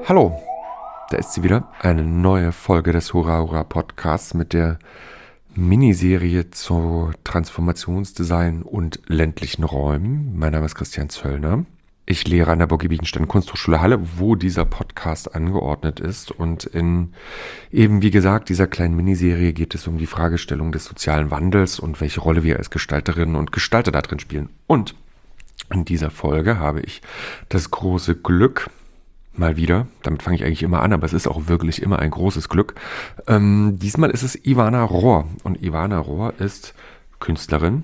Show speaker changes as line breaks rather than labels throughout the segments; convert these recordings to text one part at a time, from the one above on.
Hallo, da ist sie wieder, eine neue Folge des Hurra Hurra Podcasts mit der Miniserie zu Transformationsdesign und ländlichen Räumen. Mein Name ist Christian Zöllner. Ich lehre an der Burgi Biedenstein Kunsthochschule Halle, wo dieser Podcast angeordnet ist. Und in eben, wie gesagt, dieser kleinen Miniserie geht es um die Fragestellung des sozialen Wandels und welche Rolle wir als Gestalterinnen und Gestalter da drin spielen. Und in dieser Folge habe ich das große Glück, mal wieder, damit fange ich eigentlich immer an, aber es ist auch wirklich immer ein großes Glück. Diesmal ist es Ivana Rohr. Und Ivana Rohr ist Künstlerin,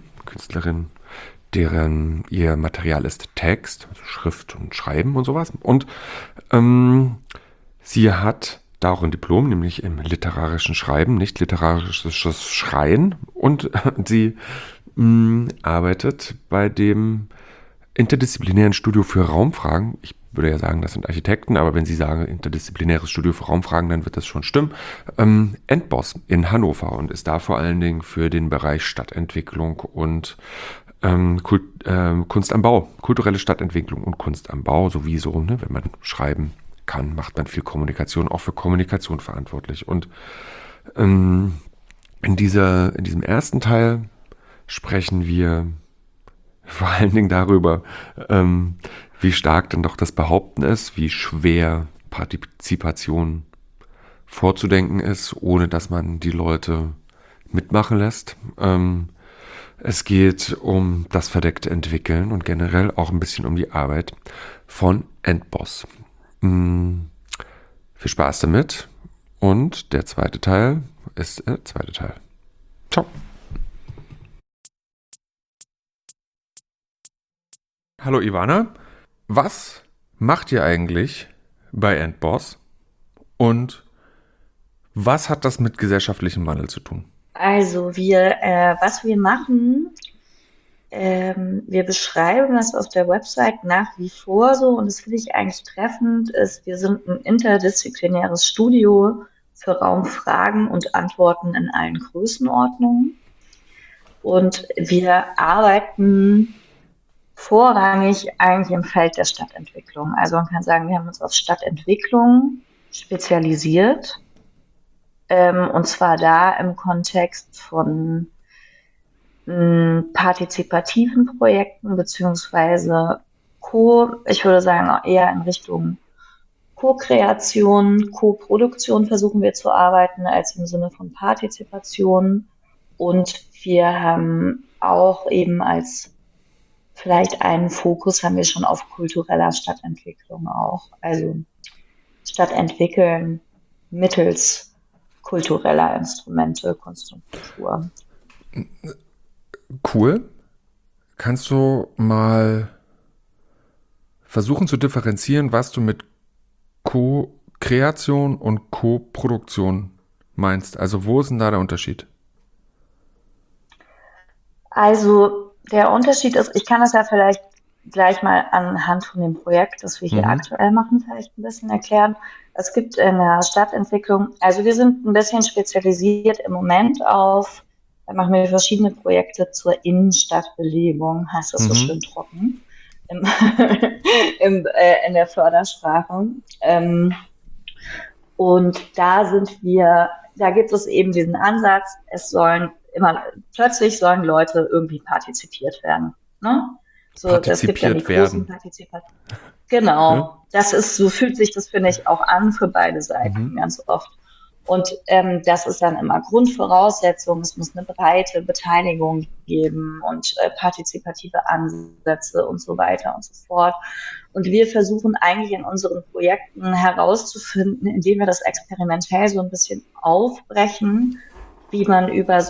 deren ihr Material ist Text, also Schrift und Schreiben und sowas. Und sie hat da auch ein Diplom, nämlich im literarischen Schreiben, nicht literarisches Schreien. Und sie arbeitet bei dem interdisziplinären Studio für Raumfragen. Ich würde ja sagen, das sind Architekten, aber wenn Sie sagen interdisziplinäres Studio für Raumfragen, dann wird das schon stimmen. Endboss in Hannover und ist da vor allen Dingen für den Bereich Stadtentwicklung und Kunst am Bau, kulturelle Stadtentwicklung und Kunst am Bau sowieso, ne? Wenn man schreiben kann, macht man viel Kommunikation, auch für Kommunikation verantwortlich. Und in diesem ersten Teil sprechen wir vor allen Dingen darüber, wie stark denn doch das Behaupten ist, wie schwer Partizipation vorzudenken ist, ohne dass man die Leute mitmachen lässt. Es geht um das verdeckte Entwickeln und generell auch ein bisschen um die Arbeit von Endboss. Viel Spaß damit und der zweite Teil ist der zweite Teil. Ciao. Hallo Ivana, was macht ihr eigentlich bei Endboss und was hat das mit gesellschaftlichem Wandel zu tun?
Also was wir machen, wir beschreiben das auf der Website nach wie vor so und das finde ich eigentlich treffend, ist, wir sind ein interdisziplinäres Studio für Raumfragen und Antworten in allen Größenordnungen und wir arbeiten vorrangig eigentlich im Feld der Stadtentwicklung. Also man kann sagen, wir haben uns auf Stadtentwicklung spezialisiert. Und zwar da im Kontext von partizipativen Projekten beziehungsweise ich würde sagen eher in Richtung Co-Kreation, Co-Produktion versuchen wir zu arbeiten als im Sinne von Partizipation. Und wir haben auch eben als vielleicht einen Fokus haben wir schon auf kultureller Stadtentwicklung auch. Also Stadtentwickeln mittels kultureller Instrumente, Kunst und Kultur.
Cool. Kannst du mal versuchen zu differenzieren, was du mit Co-Kreation und Co-Produktion meinst? Also wo ist denn da der Unterschied?
Also der Unterschied ist, ich kann das ja vielleicht gleich mal anhand von dem Projekt, das wir hier
Mhm.
aktuell machen, vielleicht ein bisschen erklären. Es gibt in der Stadtentwicklung, also wir sind ein bisschen spezialisiert im Moment da machen wir verschiedene Projekte zur Innenstadtbelebung, heißt das so
Mhm.
schön trocken, im, in der Fördersprache. Und da gibt es eben diesen Ansatz, plötzlich sollen Leute irgendwie partizipiert werden. Ne? So, es gibt dann die
Partizipiert
großen
werden.
Partizipationen.
Ja?
Genau, so fühlt sich das, finde ich, auch an für beide
Mhm.
Seiten ganz oft. Und das ist dann immer Grundvoraussetzung. Es muss eine breite Beteiligung geben und partizipative Ansätze und so weiter und so fort. Und wir versuchen eigentlich in unseren Projekten herauszufinden, indem wir das experimentell so ein bisschen aufbrechen, wie man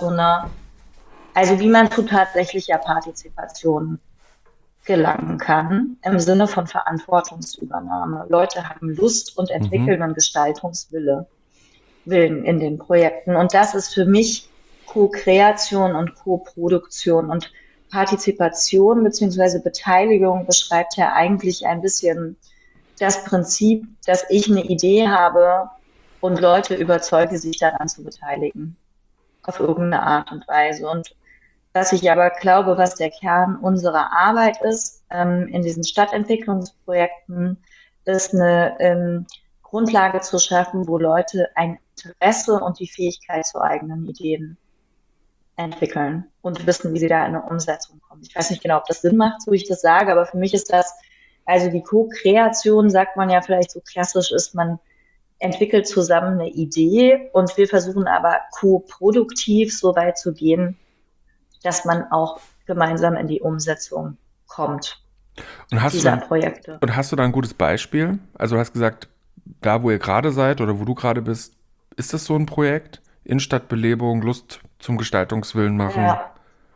wie man zu tatsächlicher Partizipation gelangen kann, im Sinne von Verantwortungsübernahme. Leute haben Lust und
Mhm.
entwickeln einen Willen in den Projekten. Und das ist für mich Co-Kreation und Co-Produktion. Und Partizipation bzw. Beteiligung beschreibt ja eigentlich ein bisschen das Prinzip, dass ich eine Idee habe und Leute überzeuge, sich daran zu beteiligen. Auf irgendeine Art und Weise. Und was ich aber glaube, was der Kern unserer Arbeit ist, in diesen Stadtentwicklungsprojekten, ist eine Grundlage zu schaffen, wo Leute ein Interesse und die Fähigkeit zu eigenen Ideen entwickeln und wissen, wie sie da in eine Umsetzung kommen. Ich weiß nicht genau, ob das Sinn macht, so wie ich das sage, aber für mich ist das, also die Co-Kreation, sagt man ja vielleicht so klassisch, ist, man entwickelt zusammen eine Idee und wir versuchen aber co-produktiv so weit zu gehen, dass man auch gemeinsam in die Umsetzung kommt dieser Projekte.
Und hast du da ein gutes Beispiel? Also du hast gesagt, da wo ihr gerade seid oder wo du gerade bist, ist das so ein Projekt? Innenstadtbelebung, Lust zum Gestaltungswillen machen?
Ja,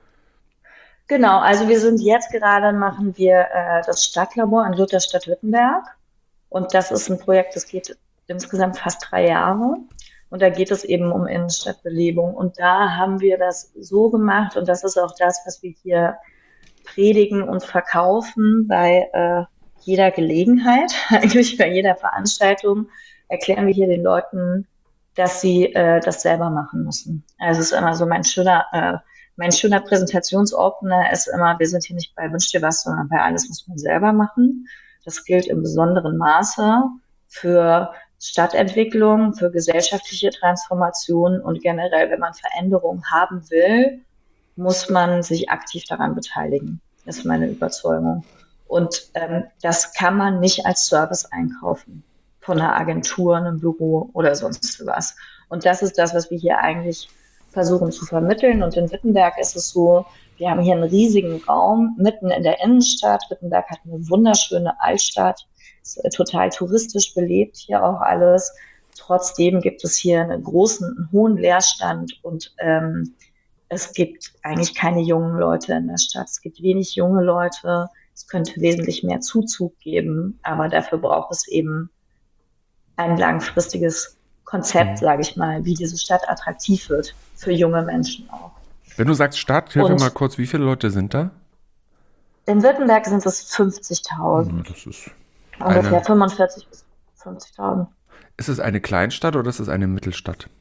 genau. Also wir sind jetzt gerade, machen wir das Stadtlabor in Lutherstadt-Wittenberg. Und das ist ein Projekt, das geht insgesamt fast 3 Jahre. Und da geht es eben um Innenstadtbelebung. Und da haben wir das so gemacht, und das ist auch das, was wir hier predigen und verkaufen bei jeder Gelegenheit, eigentlich bei jeder Veranstaltung, erklären wir hier den Leuten, dass sie das selber machen müssen. Also es ist immer so mein schöner Präsentationsopener ist immer, wir sind hier nicht bei Wünsch dir was, sondern bei alles muss man selber machen. Das gilt im besonderen Maße für Stadtentwicklung, für gesellschaftliche Transformation und generell, wenn man Veränderung haben will, muss man sich aktiv daran beteiligen. Das ist meine Überzeugung. Und das kann man nicht als Service einkaufen von einer Agentur, einem Büro oder sonst was. Und das ist das, was wir hier eigentlich versuchen zu vermitteln. Und in Wittenberg ist es so, wir haben hier einen riesigen Raum mitten in der Innenstadt. Wittenberg hat eine wunderschöne Altstadt, ist total touristisch belebt hier auch alles. Trotzdem gibt es hier einen hohen Leerstand und es gibt eigentlich keine jungen Leute in der Stadt. Es gibt wenig junge Leute. Es könnte wesentlich mehr Zuzug geben, aber dafür braucht es eben ein langfristiges Konzept, sage ich mal, wie diese Stadt attraktiv wird für junge Menschen auch.
Wenn du sagst Stadt, hilf mir mal kurz, wie viele Leute sind da?
In Württemberg sind es 50.000.
Das ist
ungefähr 45.000 bis 50.000.
Ist es eine Kleinstadt oder ist es eine Mittelstadt?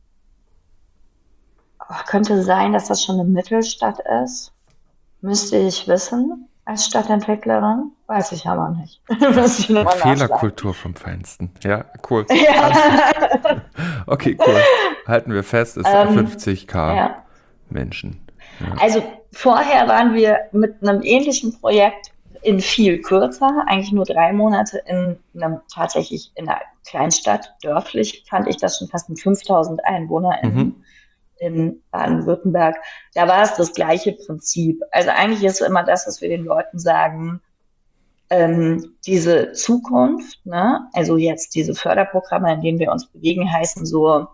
Könnte sein, dass das schon eine Mittelstadt ist. Müsste ich wissen als Stadtentwicklerin. Weiß ich aber nicht.
Fehlerkultur vom Feinsten. Ja, cool.
Ja.
Okay, cool. Halten wir fest, es sind 50.000 Menschen. Ja.
Also vorher waren wir mit einem ähnlichen Projekt in viel kürzer, eigentlich nur 3 Monate tatsächlich in einer Kleinstadt, dörflich, fand ich das schon fast mit 5.000 EinwohnerInnen. In Baden-Württemberg, da war es das gleiche Prinzip. Also eigentlich ist immer das, was wir den Leuten sagen, diese Zukunft, ne? Also jetzt diese Förderprogramme, in denen wir uns bewegen, heißen so,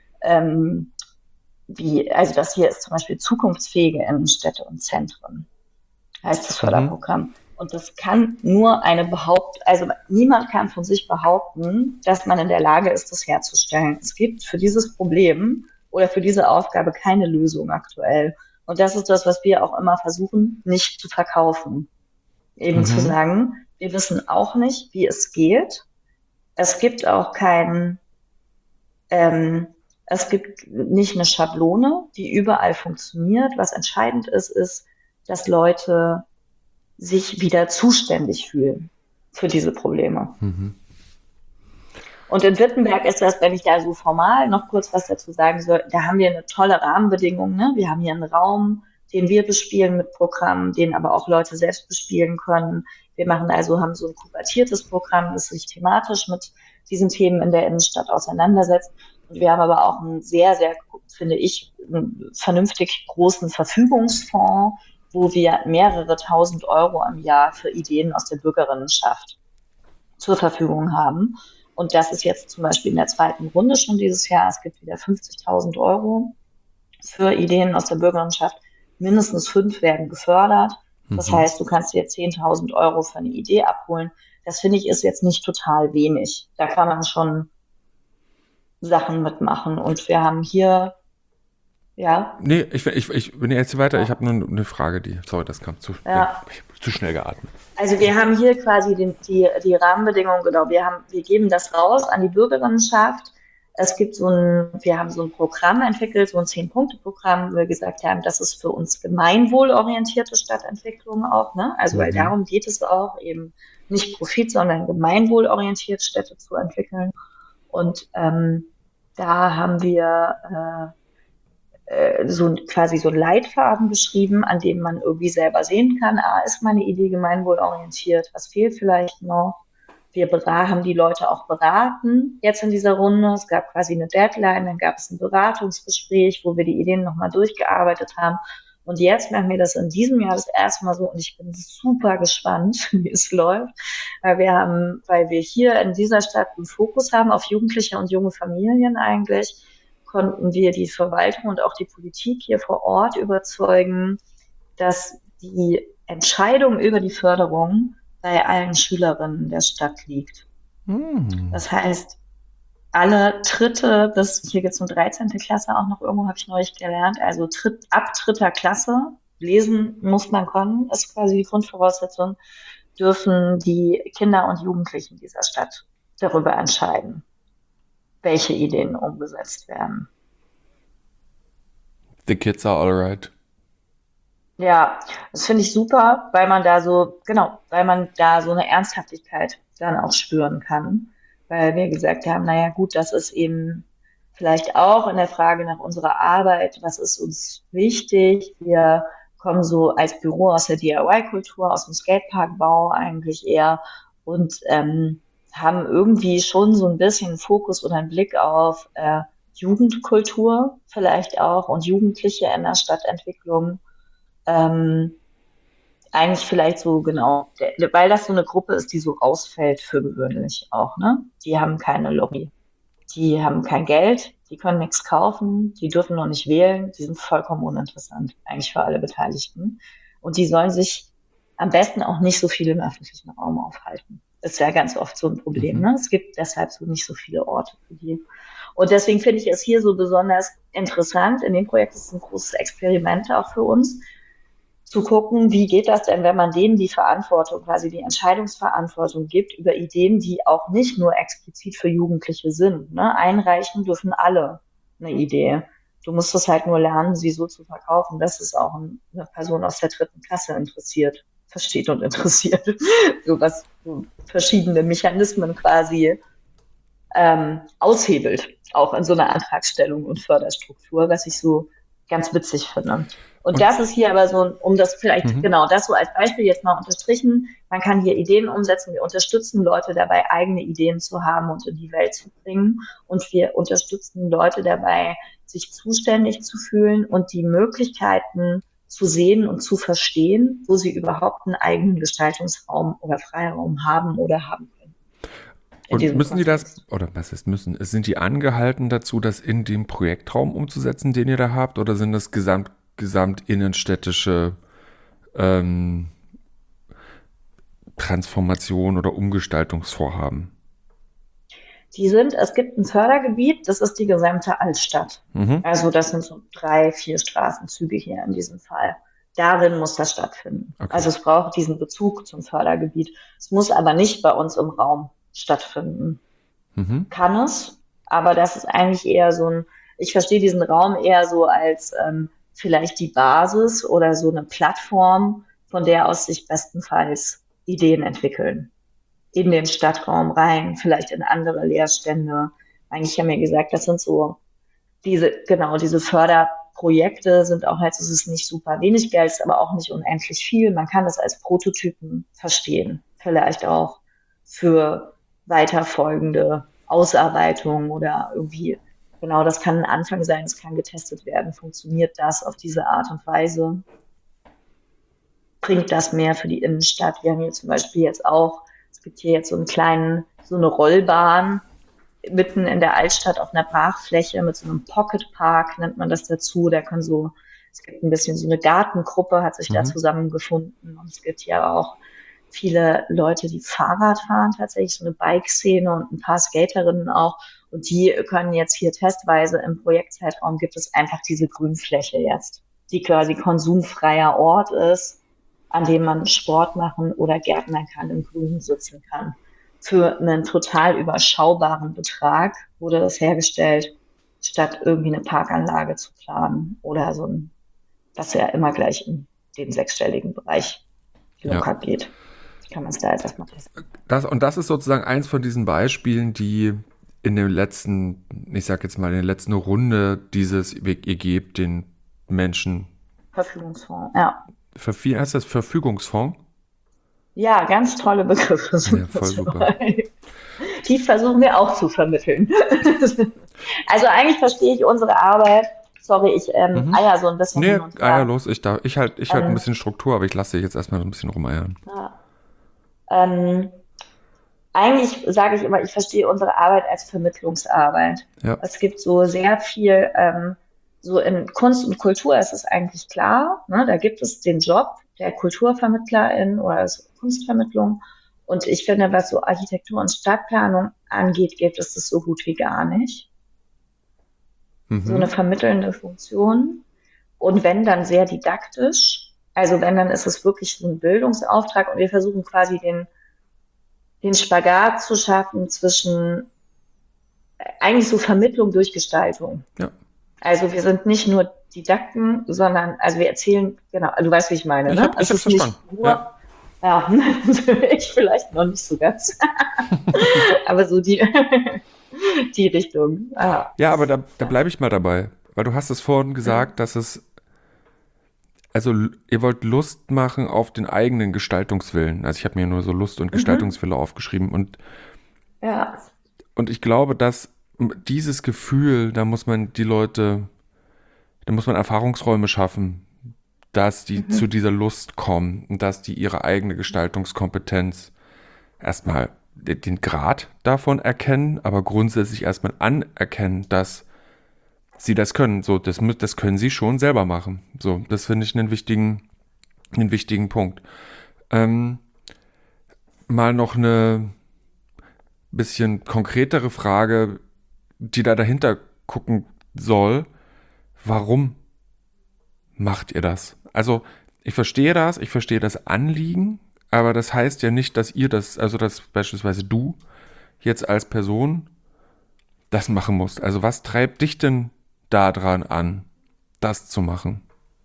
also das hier ist zum Beispiel zukunftsfähige Innenstädte und Zentren, heißt das Förderprogramm. Und das kann nur also niemand kann von sich behaupten, dass man in der Lage ist, das herzustellen. Es gibt für dieses Problem oder für diese Aufgabe keine Lösung aktuell. Und das ist das, was wir auch immer versuchen, nicht zu verkaufen. Eben zu sagen, wir wissen auch nicht, wie es geht. Es gibt auch es gibt nicht eine Schablone, die überall funktioniert. Was entscheidend ist, dass Leute sich wieder zuständig fühlen für diese Probleme. Und in Wittenberg ist das, wenn ich da so formal noch kurz was dazu sagen soll, da haben wir eine tolle Rahmenbedingung. Ne? Wir haben hier einen Raum, den wir bespielen mit Programmen, den aber auch Leute selbst bespielen können. Wir haben so ein kuratiertes Programm, das sich thematisch mit diesen Themen in der Innenstadt auseinandersetzt. Und wir haben aber auch einen sehr, sehr, finde ich, einen vernünftig großen Verfügungsfonds, wo wir mehrere tausend Euro im Jahr für Ideen aus der Bürgerinnenschaft zur Verfügung haben. Und das ist jetzt zum Beispiel in der 2. Runde schon dieses Jahr. Es gibt wieder 50.000 Euro für Ideen aus der Bürgerinnenschaft. Mindestens 5 werden gefördert. Das heißt, du kannst dir 10.000 Euro für eine Idee abholen. Das finde ich ist jetzt nicht total wenig. Da kann man schon Sachen mitmachen. Und wir haben hier, ja.
Nee, ich bin jetzt weiter. Ja. Ich habe nur eine Frage, sorry, das kam zu schnell geatmet.
Also wir haben hier quasi die Rahmenbedingungen, genau. Wir geben das raus an die Bürgerinnenschaft. wir haben so ein Programm entwickelt, so ein 10-Punkte-Programm, wo wir gesagt haben, das ist für uns gemeinwohlorientierte Stadtentwicklung auch, ne? Also, weil darum geht es auch, eben nicht Profit, sondern gemeinwohlorientiert Städte zu entwickeln. Und da haben wir quasi so einen Leitfaden beschrieben, an dem man irgendwie selber sehen kann, ist meine Idee gemeinwohlorientiert, was fehlt vielleicht noch? Wir haben die Leute auch beraten jetzt in dieser Runde. Es gab quasi eine Deadline, dann gab es ein Beratungsgespräch, wo wir die Ideen nochmal durchgearbeitet haben. Und jetzt machen wir das in diesem Jahr das erste Mal so und ich bin super gespannt, wie es läuft, weil wir hier in dieser Stadt einen Fokus haben auf Jugendliche und junge Familien eigentlich, konnten wir die Verwaltung und auch die Politik hier vor Ort überzeugen, dass die Entscheidung über die Förderung bei allen Schülerinnen der Stadt liegt. Das heißt, alle Dritte hier gibt es eine 13. Klasse auch noch irgendwo, habe ich neulich gelernt, also ab 3. Klasse, lesen muss man können, ist quasi die Grundvoraussetzung, dürfen die Kinder und Jugendlichen dieser Stadt darüber entscheiden, welche Ideen umgesetzt werden.
The kids are alright.
Ja, das finde ich super, weil man da so eine Ernsthaftigkeit dann auch spüren kann. Weil wir gesagt haben, naja gut, das ist eben vielleicht auch in der Frage nach unserer Arbeit, was ist uns wichtig? Wir kommen so als Büro aus der DIY-Kultur, aus dem Skateparkbau eigentlich eher und haben irgendwie schon so ein bisschen Fokus oder einen Blick auf Jugendkultur vielleicht auch und Jugendliche in der Stadtentwicklung. Eigentlich vielleicht so genau, weil das so eine Gruppe ist, die so rausfällt für gewöhnlich auch, ne? Die haben keine Lobby, die haben kein Geld, die können nichts kaufen, die dürfen noch nicht wählen, die sind vollkommen uninteressant, eigentlich für alle Beteiligten. Und die sollen sich am besten auch nicht so viel im öffentlichen Raum aufhalten. Das ist ja ganz oft so ein Problem, ne? Es gibt deshalb so nicht so viele Orte für die. Und deswegen finde ich es hier so besonders interessant. In dem Projekt ist es ein großes Experiment auch für uns, zu gucken, wie geht das denn, wenn man denen die Verantwortung, quasi die Entscheidungsverantwortung gibt über Ideen, die auch nicht nur explizit für Jugendliche sind. Ne? Einreichen dürfen alle eine Idee. Du musst es halt nur lernen, sie so zu verkaufen, dass es auch eine Person aus der 3. Klasse versteht und interessiert. So was so verschiedene Mechanismen quasi aushebelt, auch in so einer Antragstellung und Förderstruktur, was ich so ganz witzig finde. Und das ist hier aber so, um das vielleicht, genau, das so als Beispiel jetzt mal unterstrichen, man kann hier Ideen umsetzen, wir unterstützen Leute dabei, eigene Ideen zu haben und in die Welt zu bringen und wir unterstützen Leute dabei, sich zuständig zu fühlen und die Möglichkeiten zu sehen und zu verstehen, wo sie überhaupt einen eigenen Gestaltungsraum oder Freiraum haben oder haben können.
Und müssen die das, oder was ist müssen, sind die angehalten dazu, das in dem Projektraum umzusetzen, den ihr da habt, oder sind das gesamtinnenstädtische Transformation oder Umgestaltungsvorhaben?
Es gibt ein Fördergebiet, das ist die gesamte Altstadt. Also das sind so 3, 4 Straßenzüge hier in diesem Fall. Darin muss das stattfinden. Okay. Also es braucht diesen Bezug zum Fördergebiet. Es muss aber nicht bei uns im Raum stattfinden. Kann es, aber das ist eigentlich eher ich verstehe diesen Raum eher so als vielleicht die Basis oder so eine Plattform, von der aus sich bestenfalls Ideen entwickeln. In den Stadtraum rein, vielleicht in andere Leerstände. Eigentlich haben wir gesagt, das sind so diese Förderprojekte sind auch es ist nicht super wenig Geld, ist aber auch nicht unendlich viel. Man kann das als Prototypen verstehen. Vielleicht auch für weiterfolgende Ausarbeitungen oder irgendwie, genau, das kann ein Anfang sein, es kann getestet werden. Funktioniert das auf diese Art und Weise? Bringt das mehr für die Innenstadt? Wir haben hier zum Beispiel es gibt hier jetzt so eine Rollbahn mitten in der Altstadt auf einer Brachfläche mit so einem Pocket Park, nennt man das dazu. Es gibt ein bisschen so eine Gartengruppe, hat sich da zusammengefunden. Und es gibt hier auch viele Leute, die Fahrrad fahren, tatsächlich so eine Bike-Szene und ein paar Skaterinnen auch. Und die können jetzt hier testweise im Projektzeitraum gibt es einfach diese Grünfläche jetzt, die quasi konsumfreier Ort ist, an dem man Sport machen oder gärtnern kann, im Grün sitzen kann. für einen total überschaubaren Betrag wurde das hergestellt, statt irgendwie eine Parkanlage zu planen oder so ein, was ja immer gleich in den sechsstelligen Bereich
Ja.
locker geht. Kann man es da jetzt erstmal testen.
Das ist sozusagen eins von diesen Beispielen, die in dem letzten, ich sag jetzt mal, in der letzten Runde dieses, ihr gebt den Menschen,
Verfügungsfonds, ja.
heißt das Verfügungsfonds?
Ja, ganz tolle Begriffe
Ja,
sind
voll
das
super.
dabei. Die versuchen wir auch zu vermitteln. Also eigentlich verstehe ich unsere Arbeit. Sorry, ich eier so ein bisschen
Nee,
hin und
Eier
her.
los, ich halt ein
Ähm,
bisschen Struktur, aber ich lasse dich jetzt erstmal so ein bisschen rumeiern.
ja. ähm, Eigentlich sage ich immer, ich verstehe unsere Arbeit als Vermittlungsarbeit.
Ja.
Es gibt so sehr viel, so in Kunst und Kultur ist es eigentlich klar, ne? Da gibt es den Job der Kulturvermittlerin oder als Kunstvermittlung. Und ich finde, was so Architektur und Stadtplanung angeht, gibt es das so gut wie gar nicht. So eine
Mhm.
vermittelnde Funktion. Und wenn, dann sehr didaktisch. Also wenn, dann ist es wirklich so ein Bildungsauftrag und wir versuchen quasi den Spagat zu schaffen zwischen eigentlich so Vermittlung durch Gestaltung.
Ja.
Also wir sind nicht nur Didakten, sondern, also wir erzählen, genau, du weißt, wie ich meine,
Ich
ne?
hab's
Es ist
verstanden.
nicht nur,
Ja.
ja, ich vielleicht noch nicht so ganz, aber so die Richtung. Ja.
Ja, aber da bleibe ich mal dabei, weil du hast es vorhin gesagt, dass es, also ihr wollt Lust machen auf den eigenen Gestaltungswillen. Also ich habe mir nur so Lust und Gestaltungswille aufgeschrieben
Ja.
und ich glaube, dass dieses Gefühl, da muss man Erfahrungsräume schaffen, dass die zu dieser Lust kommen und dass die ihre eigene Gestaltungskompetenz erstmal den Grad davon erkennen, aber grundsätzlich erstmal anerkennen, dass sie das können. So, das können sie schon selber machen. So, das finde ich einen wichtigen Punkt. Mal noch eine bisschen konkretere Frage, die da dahinter gucken soll. Warum macht ihr das? Also, ich verstehe das Anliegen, aber das heißt ja nicht, dass dass beispielsweise du jetzt als Person das machen musst. Also, was treibt dich denn daran an, das zu machen?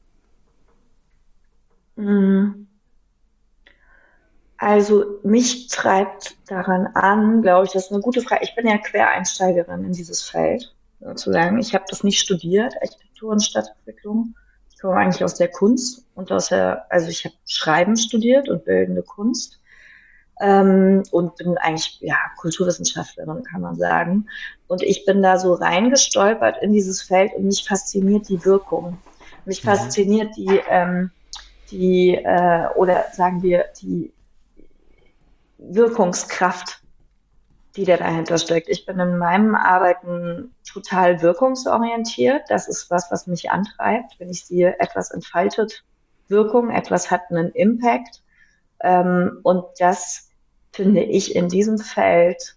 Also mich treibt daran an, glaube ich, das ist eine gute Frage. Ich bin ja Quereinsteigerin in dieses Feld, sozusagen. Ich habe das nicht studiert, Architektur und Stadtentwicklung. Ich komme eigentlich aus der Kunst und also ich habe Schreiben studiert und bildende Kunst und bin eigentlich ja Kulturwissenschaftlerin, kann man sagen. Und ich bin da so reingestolpert in dieses Feld und mich fasziniert die Wirkung. Mich fasziniert oder sagen wir die Wirkungskraft, die da dahinter steckt. Ich bin in meinem Arbeiten total wirkungsorientiert. Das ist was mich antreibt, wenn ich sehe, etwas entfaltet Wirkung, etwas hat einen Impact. Und das finde ich in diesem Feld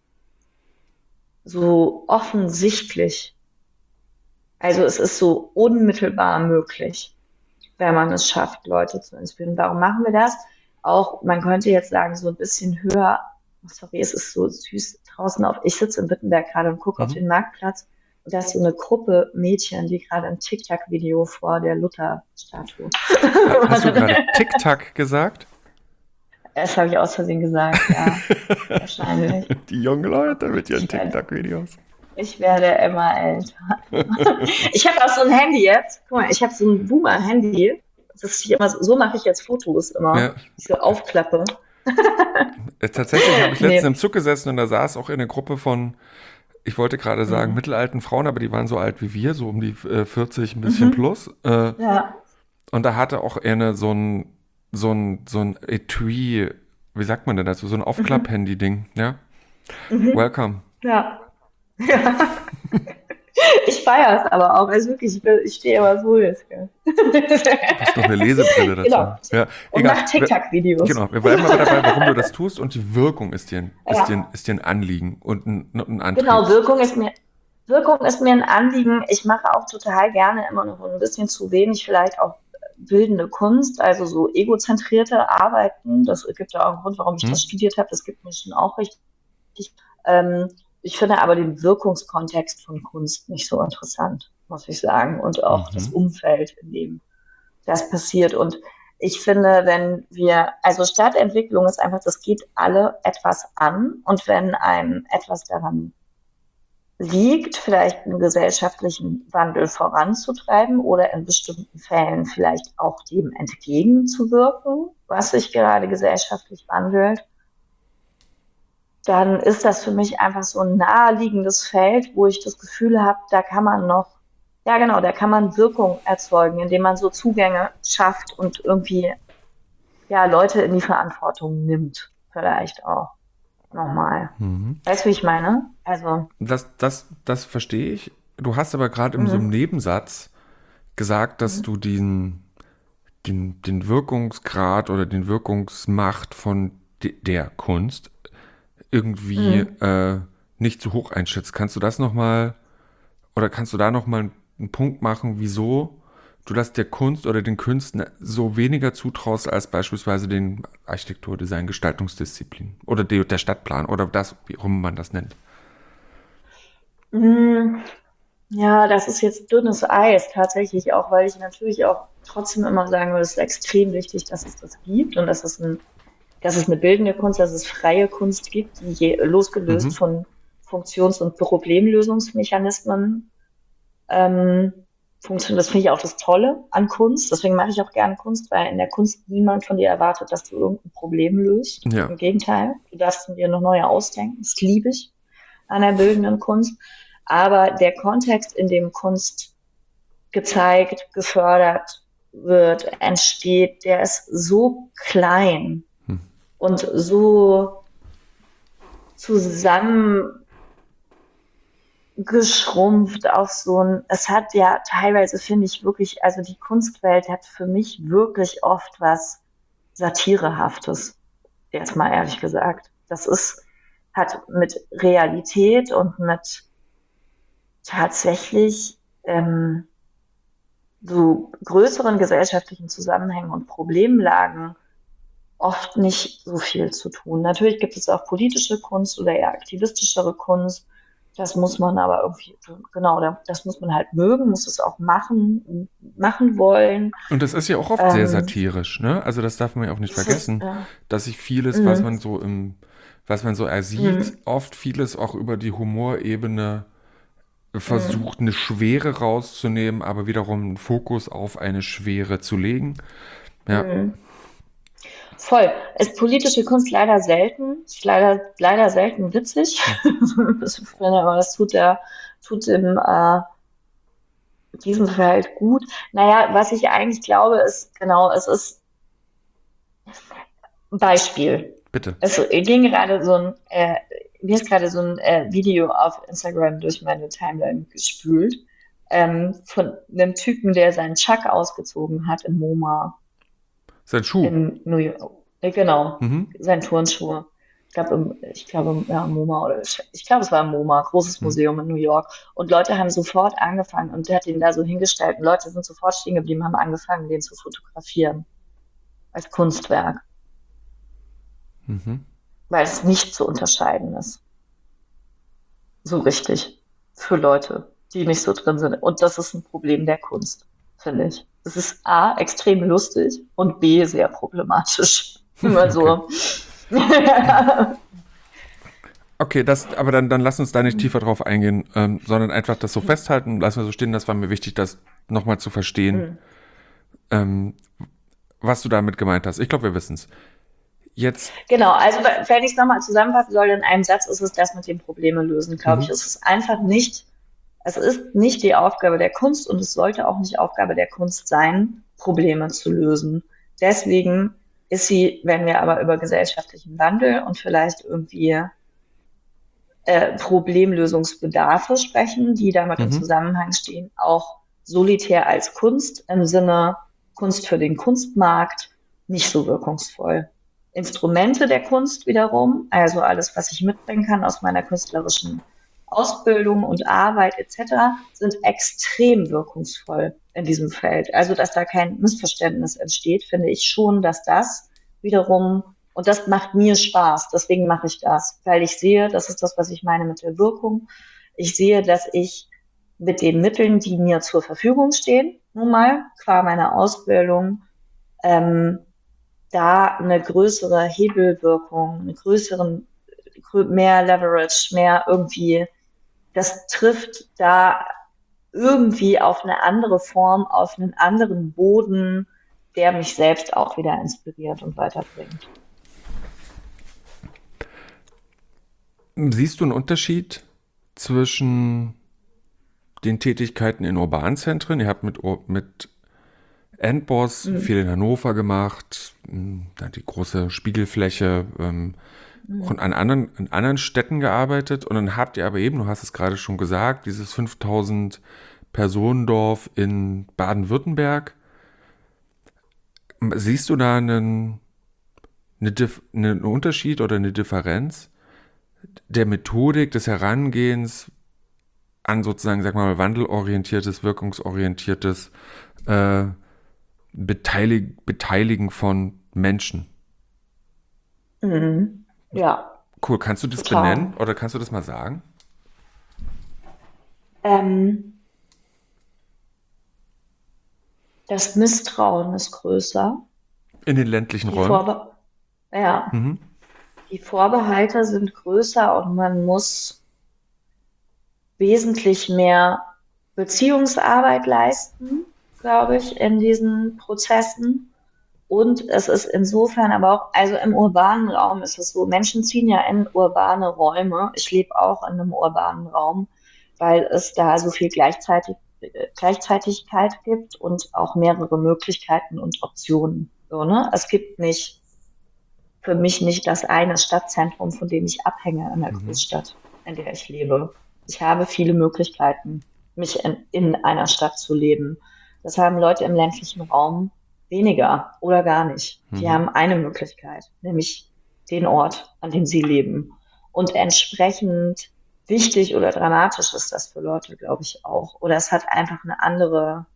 so offensichtlich. Also es ist so unmittelbar möglich, wenn man es schafft, Leute zu inspirieren. Warum machen wir das? Auch, man könnte jetzt sagen, so ein bisschen höher, sorry, es ist so süß draußen ich sitze in Wittenberg gerade und gucke auf den Marktplatz und da ist so eine Gruppe Mädchen, die gerade ein TikTok-Video vor der Luther-Statue.
Hast du gerade TikTok gesagt?
Das habe ich aus Versehen gesagt, ja, wahrscheinlich.
Die jungen Leute mit ihren TikTok-Videos.
Ich werde immer älter. Ich habe auch so ein Handy jetzt. Guck mal, ich habe so ein Boomer-Handy. So mache ich jetzt Fotos immer.
Ja.
Ich so aufklappe.
Tatsächlich habe ich letztens
Nee.
im Zug gesessen und da saß auch eine Gruppe von, ich wollte gerade sagen, mittelalten Frauen, aber die waren so alt wie wir, so um die 40, ein bisschen plus.
Ja.
Und da hatte auch eine so ein Etui, wie sagt man denn dazu, so ein Aufklapp-Handy-Ding, ja? Welcome.
Ja. Ja. Ich feiere es aber auch. Also wirklich, ich stehe immer so jetzt. Gell.
Du hast noch eine Lesebrille dazu.
Genau.
Ja,
Und
egal.
mach TikTok-Videos.
Genau, wir bleiben aber dabei, warum du das tust und die Wirkung ist dir
Ja.
ein Anliegen und ein Antrieb.
Genau, Wirkung ist mir ein Anliegen. Ich mache auch total gerne immer noch ein bisschen zu wenig, vielleicht auch bildende Kunst, also so egozentrierte Arbeiten. Das gibt ja auch einen Grund, warum ich das studiert habe. Das gibt mir schon auch richtig Ähm, Ich finde aber den Wirkungskontext von Kunst nicht so interessant, muss ich sagen. Und auch das
Mhm.
Umfeld, in dem das passiert. Und ich finde, also Stadtentwicklung ist einfach, das geht alle etwas an. Und wenn einem etwas daran liegt, vielleicht einen gesellschaftlichen Wandel voranzutreiben oder in bestimmten Fällen vielleicht auch dem entgegenzuwirken, was sich gerade gesellschaftlich wandelt, dann ist das für mich einfach so ein naheliegendes Feld, wo ich das Gefühl habe, da kann man noch, ja genau, da kann man Wirkung erzeugen, indem man so Zugänge schafft und irgendwie ja Leute in die Verantwortung nimmt, vielleicht auch nochmal.
Mhm.
Weißt du, wie ich meine? Also,
Das verstehe ich. Du hast aber gerade in so einem
mhm,
Nebensatz gesagt, dass
mhm,
du den Wirkungsgrad oder den Wirkungsmacht von der Kunst irgendwie
mhm.
nicht zu hoch einschätzt. Kannst du das nochmal oder kannst du da nochmal einen Punkt machen, wieso du das der Kunst oder den Künsten so weniger zutraust als beispielsweise den Architektur, Design, Gestaltungsdisziplinen oder der Stadtplan oder das, wie auch immer man das nennt?
Mm, Ja, das ist jetzt dünnes Eis tatsächlich auch, weil ich natürlich auch trotzdem immer sagen würde, es ist extrem wichtig, dass es das gibt und dass es eine bildende Kunst, dass es freie Kunst gibt, die losgelöst
Mhm.
von Funktions- und Problemlösungsmechanismen ähm, funktioniert. Das finde ich auch das Tolle an Kunst. Deswegen mache ich auch gerne Kunst, weil in der Kunst niemand von dir erwartet, dass du irgendein Problem löst.
Ja.
Im Gegenteil, du darfst dir noch neue ausdenken. Das liebe ich an der bildenden Kunst. Aber der Kontext, in dem Kunst gezeigt, gefördert wird, entsteht, der ist so klein
Hm.
und so zusammengeschrumpft auf so ein, es hat ja teilweise, finde ich wirklich, also die Kunstwelt hat für mich wirklich oft was Satirehaftes, jetzt mal ehrlich gesagt. Hat mit Realität und mit tatsächlich so größeren gesellschaftlichen Zusammenhängen und Problemlagen oft nicht so viel zu tun. Natürlich gibt es auch politische Kunst oder eher aktivistischere Kunst. Das muss man aber irgendwie, genau, das muss man halt mögen, muss es auch machen wollen.
Und das ist ja auch oft sehr
Ähm,
satirisch, ne? Also das darf man ja auch nicht
das ist,
vergessen, dass sich vieles,
mm,
was man so ersieht,
mm,
oft vieles auch über die Humorebene
mm,
versucht, eine Schwere rauszunehmen, aber wiederum einen Fokus auf eine Schwere zu legen. Ja,
mm. Voll. Ist politische Kunst leider selten. Ist leider selten witzig. Ich finde aber, tut diesem Feld gut. Naja, was ich eigentlich glaube, ist, genau, es ist ein Beispiel.
bitte.
Es ging gerade mir ist gerade so ein Video auf Instagram durch meine Timeline gespült, von einem Typen, der seinen Chuck ausgezogen hat in MoMA
Sein Schuh.
in New York. Genau,
Mhm.
seine Turnschuhe. Ja, MoMA oder ich glaube, es war im MoMA, großes
Mhm.
Museum in New York. Und Leute haben sofort angefangen und der hat ihn da so hingestellt. Und Leute sind sofort stehen geblieben, haben angefangen, den zu fotografieren als Kunstwerk,
Mhm.
weil es nicht zu unterscheiden ist. So richtig. Für Leute, die nicht so drin sind. Und das ist ein Problem der Kunst, finde ich. Es ist A, extrem lustig und B, sehr problematisch. Immer
Okay.
so.
Okay, aber dann lass uns da nicht tiefer drauf eingehen, sondern einfach das so festhalten, lassen wir so stehen. Das war mir wichtig, das nochmal zu verstehen, ähm, was du damit gemeint hast. Ich glaube, wir wissen es. Jetzt,
Genau, also wenn ich es nochmal zusammenfassen soll in einem Satz, ist es das mit dem Probleme lösen, glaube ich.
mhm.
Es ist nicht die Aufgabe der Kunst und es sollte auch nicht Aufgabe der Kunst sein, Probleme zu lösen. Deswegen ist sie, wenn wir aber über gesellschaftlichen Wandel und vielleicht irgendwie Problemlösungsbedarfe sprechen, die damit im
Mhm.
Zusammenhang stehen, auch solitär als Kunst im Sinne Kunst für den Kunstmarkt nicht so wirkungsvoll. Instrumente der Kunst wiederum, also alles, was ich mitbringen kann aus meiner künstlerischen Ausbildung und Arbeit etc., sind extrem wirkungsvoll in diesem Feld. Also, dass da kein Missverständnis entsteht, finde ich schon, dass das wiederum Und das macht mir Spaß. Deswegen mache ich das, weil ich sehe, das ist das, was ich meine mit der Wirkung. Ich sehe, dass ich mit den Mitteln, die mir zur Verfügung stehen, nun mal, qua meiner Ausbildung, da eine größere Hebelwirkung, mehr Leverage, mehr irgendwie, das trifft da irgendwie auf eine andere Form, auf einen anderen Boden, der mich selbst auch wieder inspiriert und weiterbringt.
Siehst du einen Unterschied zwischen den Tätigkeiten in urbanen Zentren? Ihr habt mit Endboss viel in Hannover gemacht, dann die große Spiegelfläche und in anderen Städten gearbeitet. Und dann habt ihr aber eben, du hast es gerade schon gesagt, dieses 5000 Personendorf in Baden-Württemberg. Siehst du da einen Unterschied oder eine Differenz der Methodik, des Herangehens an sozusagen, sag mal, wandelorientiertes, wirkungsorientiertes Beteiligen von Menschen?
Ja,
Cool, kannst du das
total.
benennen oder kannst du das mal sagen?
Ähm, Das Misstrauen ist größer.
In den ländlichen
Die
Räumen?
Vorbe ja,
Mhm.
die Vorbehalte sind größer und man muss wesentlich mehr Beziehungsarbeit leisten, glaube ich, in diesen Prozessen. Und es ist insofern aber auch, also im urbanen Raum ist es so, Menschen ziehen ja in urbane Räume. Ich lebe auch in einem urbanen Raum, weil es da so viel Gleichzeitigkeit gibt und auch mehrere Möglichkeiten und Optionen. So, ne? Es gibt nicht, für mich nicht das eine Stadtzentrum, von dem ich abhänge in der Großstadt, in der ich lebe. Ich habe viele Möglichkeiten, mich in einer Stadt zu leben. Das haben Leute im ländlichen Raum weniger oder gar nicht. Die haben eine Möglichkeit, nämlich den Ort, an dem sie leben. Und entsprechend wichtig oder dramatisch ist das für Leute, glaube ich, auch. Oder es hat einfach eine andere,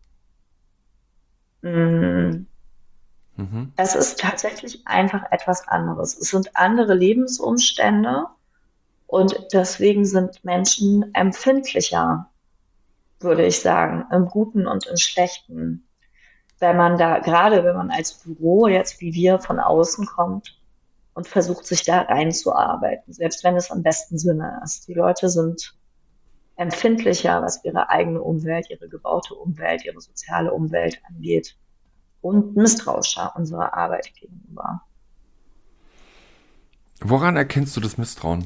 mh, es ist tatsächlich einfach etwas anderes. Es sind andere Lebensumstände und deswegen sind Menschen empfindlicher, würde ich sagen, im Guten und im Schlechten. Wenn man da, gerade wenn man als Büro jetzt wie wir von außen kommt und versucht, sich da reinzuarbeiten, selbst wenn es im besten Sinne ist. Die Leute sind empfindlicher, was ihre eigene Umwelt, ihre gebaute Umwelt, ihre soziale Umwelt angeht und misstrauischer unserer Arbeit gegenüber.
Woran erkennst du das Misstrauen?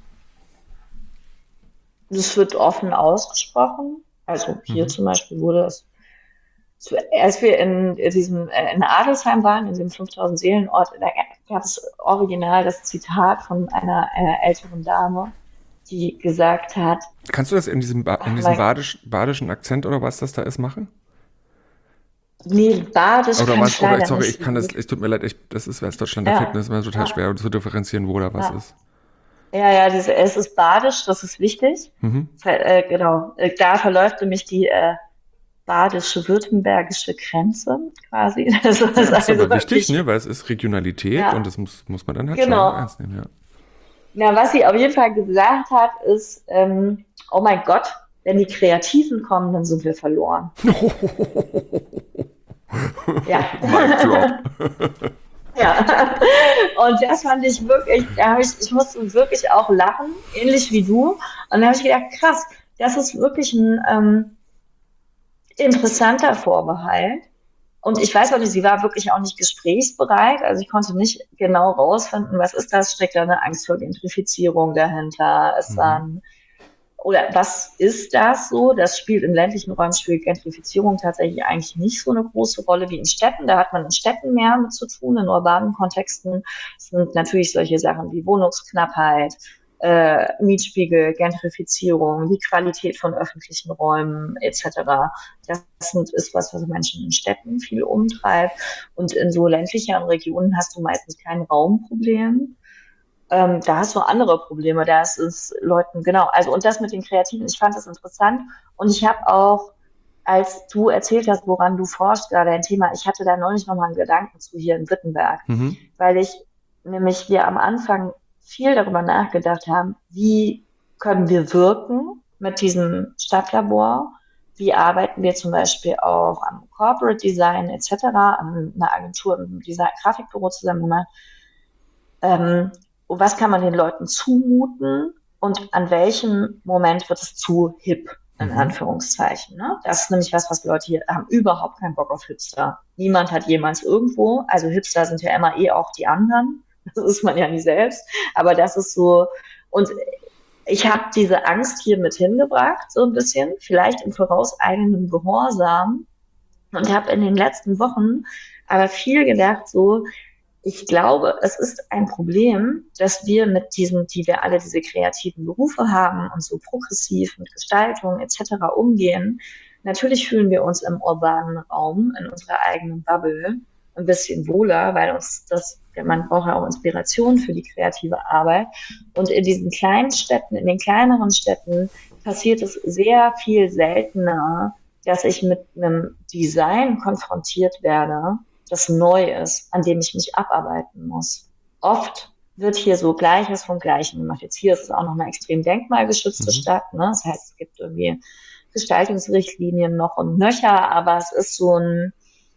Das wird offen ausgesprochen. Also hier zum Beispiel wurde es, als wir in Adelsheim waren, in dem 5000 Seelenort, da gab es original das Zitat von einer älteren Dame, die gesagt hat,
Kannst du das in diesem
ach mein,
badischen Akzent oder was das da ist machen?
nee, Badisch kann ich
Oder
leider
sorry,
nicht
ich
so
kann das,
gut.
es tut mir leid, das ist Westdeutschland, da fällt mir
Ja,
das immer total
ja,
schwer zu differenzieren, wo da was
ja.
ist.
Ja, es ist Badisch, das ist wichtig.
Mhm.
Genau, da verläuft nämlich die badische-württembergische Grenze quasi. Das
Ja,
ist
das ist
also
aber wichtig,
wirklich,
ne, weil es ist Regionalität und
ja,
das muss man dann halt schon auch
genau.
ernst nehmen,
Na, was sie auf jeden Fall gesagt hat, ist, oh mein Gott, wenn die Kreativen kommen, dann sind wir verloren.
ja.
Ja.
Mic drop.
Ja. Und das fand ich wirklich, ich musste wirklich auch lachen, ähnlich wie du. Und da habe ich gedacht, krass, das ist wirklich ein interessanter Vorbehalt. Und ich weiß auch nicht, sie war wirklich auch nicht gesprächsbereit. Also ich konnte nicht genau rausfinden, was ist das? Steckt da eine Angst vor Gentrifizierung dahinter? Ist dann, oder was ist das so? Das spielt in ländlichen Räumen, spielt Gentrifizierung tatsächlich eigentlich nicht so eine große Rolle wie in Städten. Da hat man in Städten mehr mit zu tun. In urbanen Kontexten sind natürlich solche Sachen wie Wohnungsknappheit, Mietspiegel, Gentrifizierung, die Qualität von öffentlichen Räumen etc. Ist was Menschen in Städten viel umtreibt. Und in so ländlicheren Regionen hast du meistens kein Raumproblem. Da hast du andere Probleme. Da ist es Leuten, genau, also und das mit den Kreativen, ich fand das interessant. Und ich habe auch, als du erzählt hast, woran du forschst, gerade ein Thema, ich hatte da neulich nochmal einen Gedanken zu hier in Wittenberg, weil ich nämlich wir am Anfang viel darüber nachgedacht haben, wie können wir wirken mit diesem Stadtlabor, wie arbeiten wir zum Beispiel auch am Corporate Design etc., an einer Agentur, einem Design Grafikbüro zusammen gemacht. Und was kann man den Leuten zumuten und an welchem Moment wird es zu hip, in Anführungszeichen. Ne? Das ist nämlich was Leute hier haben überhaupt keinen Bock auf Hipster. Niemand hat jemals irgendwo, also Hipster sind ja immer auch die anderen, das ist man ja nie selbst, aber das ist so, und ich habe diese Angst hier mit hingebracht, so ein bisschen, vielleicht im vorauseilenden Gehorsam, und habe in den letzten Wochen aber viel gedacht, so, ich glaube, es ist ein Problem, dass wir mit diesen, die wir alle diese kreativen Berufe haben und so progressiv mit Gestaltung etc. umgehen. Natürlich fühlen wir uns im urbanen Raum, in unserer eigenen Bubble, ein bisschen wohler, weil uns man braucht ja auch Inspiration für die kreative Arbeit. Und in diesen kleinen Städten, in den kleineren Städten passiert es sehr viel seltener, dass ich mit einem Design konfrontiert werde, das neu ist, an dem ich mich abarbeiten muss. Oft wird hier so Gleiches vom Gleichen gemacht. Jetzt hier ist es auch noch eine extrem denkmalgeschützte Stadt. Ne? Das heißt, es gibt irgendwie Gestaltungsrichtlinien noch und nöcher, aber es ist so ein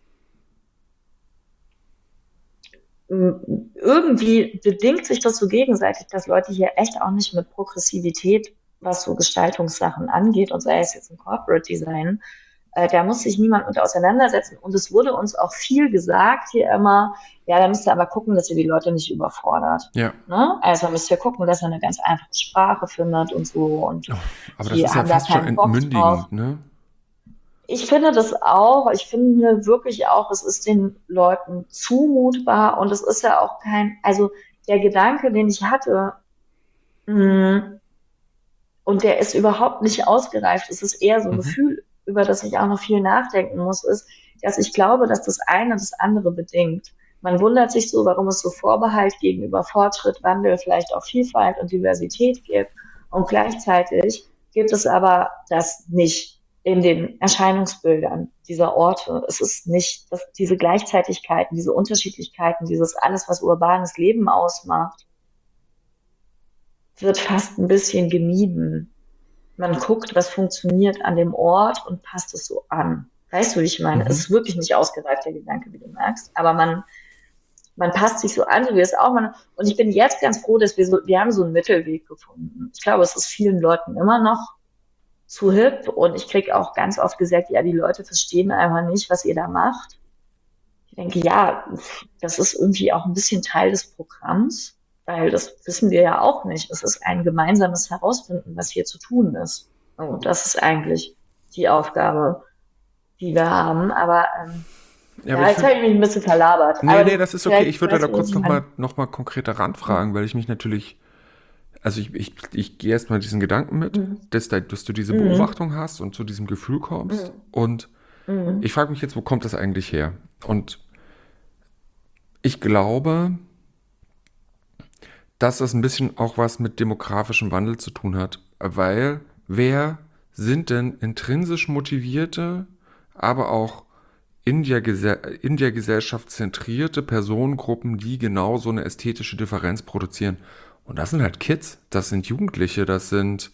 irgendwie bedingt sich das so gegenseitig, dass Leute hier echt auch nicht mit Progressivität, was so Gestaltungssachen angeht, und sei es jetzt im Corporate Design, da muss sich niemand mit auseinandersetzen. Und es wurde uns auch viel gesagt hier immer, ja, da müsst ihr aber gucken, dass ihr die Leute nicht überfordert.
Ja.
Ne? Also müsst ihr gucken, dass ihr eine ganz einfache Sprache findet und so. Und
aber das ist ja fast schon entmündigend, ne?
Ich finde das auch. Ich finde wirklich auch, es ist den Leuten zumutbar und es ist ja auch also der Gedanke, den ich hatte, und der ist überhaupt nicht ausgereift, es ist eher so ein Gefühl, über das ich auch noch viel nachdenken muss, ist, dass ich glaube, dass das eine das andere bedingt. Man wundert sich so, warum es so Vorbehalt gegenüber Fortschritt, Wandel, vielleicht auch Vielfalt und Diversität gibt. Und gleichzeitig gibt es aber das nicht in den Erscheinungsbildern dieser Orte. Es ist nicht, diese Gleichzeitigkeiten, diese Unterschiedlichkeiten, dieses alles, was urbanes Leben ausmacht, wird fast ein bisschen gemieden. Man guckt, was funktioniert an dem Ort und passt es so an. Weißt du, wie ich meine? Es ist wirklich nicht ausgereift, der Gedanke, wie du merkst, aber man passt sich so an, so wie es auch mal. Und ich bin jetzt ganz froh, dass wir haben so einen Mittelweg gefunden. Ich glaube, es ist vielen Leuten immer noch zu hip und ich kriege auch ganz oft gesagt, ja, die Leute verstehen einfach nicht, was ihr da macht. Ich denke, ja, das ist irgendwie auch ein bisschen Teil des Programms, weil das wissen wir ja auch nicht. Es ist ein gemeinsames Herausfinden, was hier zu tun ist. Und das ist eigentlich die Aufgabe, die wir haben. Aber jetzt habe ich mich ein bisschen verlabert.
Nee, das ist okay. Ich würde da kurz noch mal konkreter ranfragen, weil ich mich natürlich, also ich gehe erst mal diesen Gedanken mit, dass du diese Beobachtung hast und zu diesem Gefühl kommst. Und ich frage mich jetzt, wo kommt das eigentlich her? Und ich glaube, dass das ein bisschen auch was mit demografischem Wandel zu tun hat. Weil wer sind denn intrinsisch motivierte, aber auch in der Gesellschaft zentrierte Personengruppen, die genau so eine ästhetische Differenz produzieren? Und das sind halt Kids, das sind Jugendliche, das sind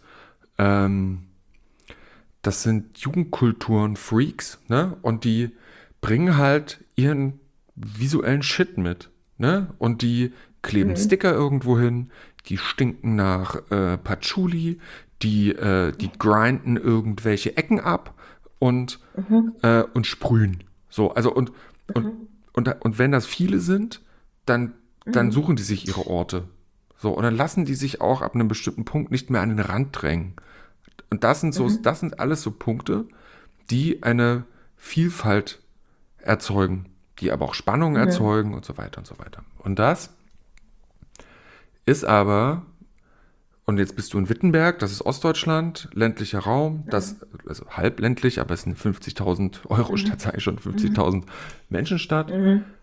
Jugendkulturen-Freaks, ne? Und die bringen halt ihren visuellen Shit mit, ne? Und die kleben Sticker irgendwo hin, die stinken nach Patchouli, die grinden irgendwelche Ecken ab und sprühen. So, also und wenn das viele sind, dann suchen die sich ihre Orte. So, und dann lassen die sich auch ab einem bestimmten Punkt nicht mehr an den Rand drängen. Und das sind alles so Punkte, die eine Vielfalt erzeugen, die aber auch Spannung erzeugen und so weiter und so weiter. Und das ist aber, und jetzt bist du in Wittenberg, das ist Ostdeutschland, ländlicher Raum, also halb ländlich, aber es ist eine 50.000 Euro Stadt, sage ich schon, 50.000 Menschenstadt.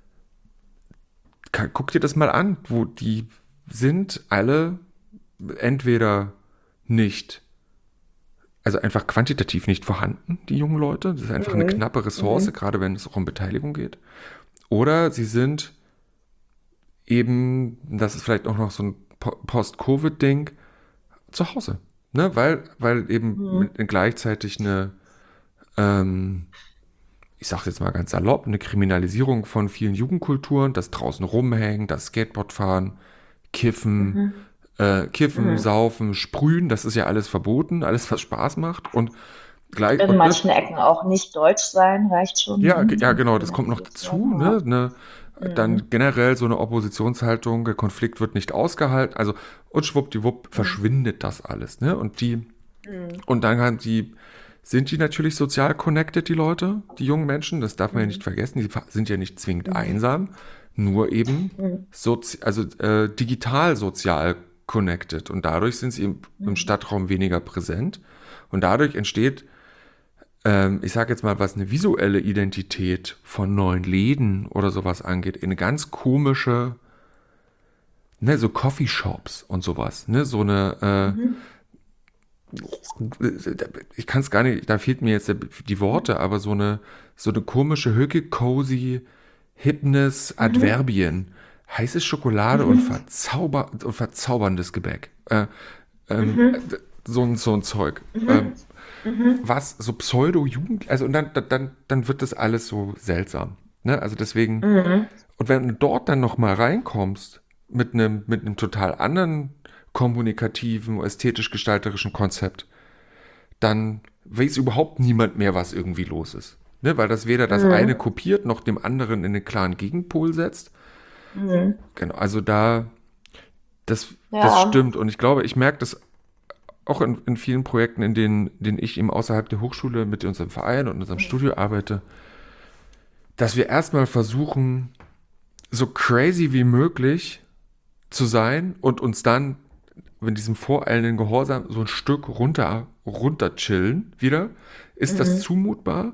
Guck dir das mal an, wo die sind alle entweder nicht, also einfach quantitativ nicht vorhanden, die jungen Leute. Das ist einfach eine knappe Ressource, gerade wenn es auch um Beteiligung geht. Oder sie sind eben, das ist vielleicht auch noch so ein Post-Covid-Ding, zu Hause. Ne? Weil eben
Mhm.
gleichzeitig eine, ähm, ich sage jetzt mal ganz salopp, eine Kriminalisierung von vielen Jugendkulturen, das draußen rumhängen, das Skateboard fahren, kiffen,
Mhm.
kiffen,
Mhm.
saufen, sprühen, das ist ja alles verboten, alles was Spaß macht und gleich
In
und ne,
manchen Ecken auch nicht deutsch sein, reicht schon,
ja,
ne?
ja,
Um
genau, das kommt noch
kriminalisiert zu
dazu,
werden.
ne,
Ja.
dann
Mhm.
generell so eine Oppositionshaltung, der Konflikt wird nicht ausgehalten, also und schwuppdiwupp
Mhm.
verschwindet das alles, ne?
Mhm.
Und dann sind die natürlich sozial connected, die Leute, die jungen Menschen, das darf man ja nicht
Mhm.
vergessen, die sind ja nicht zwingend
Mhm.
einsam, nur eben
Mhm.
digital sozial connected und dadurch sind sie im
Mhm.
Stadtraum weniger präsent und dadurch entsteht, ich sage jetzt mal, was eine visuelle Identität von neuen Läden oder sowas angeht, eine ganz komische, ne, so Coffeeshops und sowas, ne, so eine,
Mhm.
ich kann es gar nicht, da fehlt mir jetzt die Worte, aber so eine komische, hücke, cozy, Hipness,
Mhm.
Adverbien, heiße Schokolade und,
Mhm.
und verzauberndes Gebäck. Ähm,
Mhm.
so ein Zeug.
Mhm. Mhm.
Was so Pseudo-Jugend, also und dann wird das alles so seltsam. Ne? Also deswegen,
Mhm.
und wenn du dort dann nochmal reinkommst mit einem total anderen kommunikativen, ästhetisch-gestalterischen Konzept, dann weiß überhaupt niemand mehr, was irgendwie los ist. Ne? Weil das weder das eine
Mhm.
kopiert, noch dem anderen in den klaren Gegenpol setzt.
Mhm.
Genau, also das
Ja.
stimmt. Und ich glaube, ich merke das auch in vielen Projekten, denen ich eben außerhalb der Hochschule mit unserem Verein und unserem Studio arbeite, dass wir erstmal versuchen, so crazy wie möglich zu sein und uns dann in diesem voreilenden Gehorsam so ein Stück runter chillen wieder. Ist das
Mhm.
zumutbar?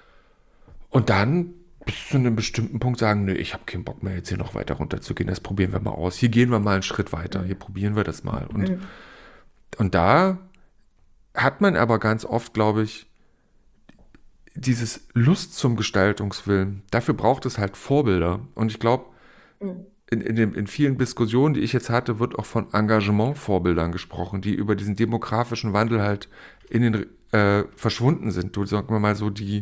Und dann bis zu einem bestimmten Punkt sagen, nö, ich habe keinen Bock mehr, jetzt hier noch weiter runterzugehen. Das probieren wir mal aus. Hier gehen wir mal einen Schritt weiter. Hier
Mhm.
probieren wir das mal.
Mhm.
Und da hat man aber ganz oft, glaube ich, dieses Lust zum Gestaltungswillen. Dafür braucht es halt Vorbilder. Und ich glaube,
Mhm.
in vielen Diskussionen, die ich jetzt hatte, wird auch von Engagement-Vorbildern gesprochen, die über diesen demografischen Wandel halt verschwunden sind. Du sagen wir mal so die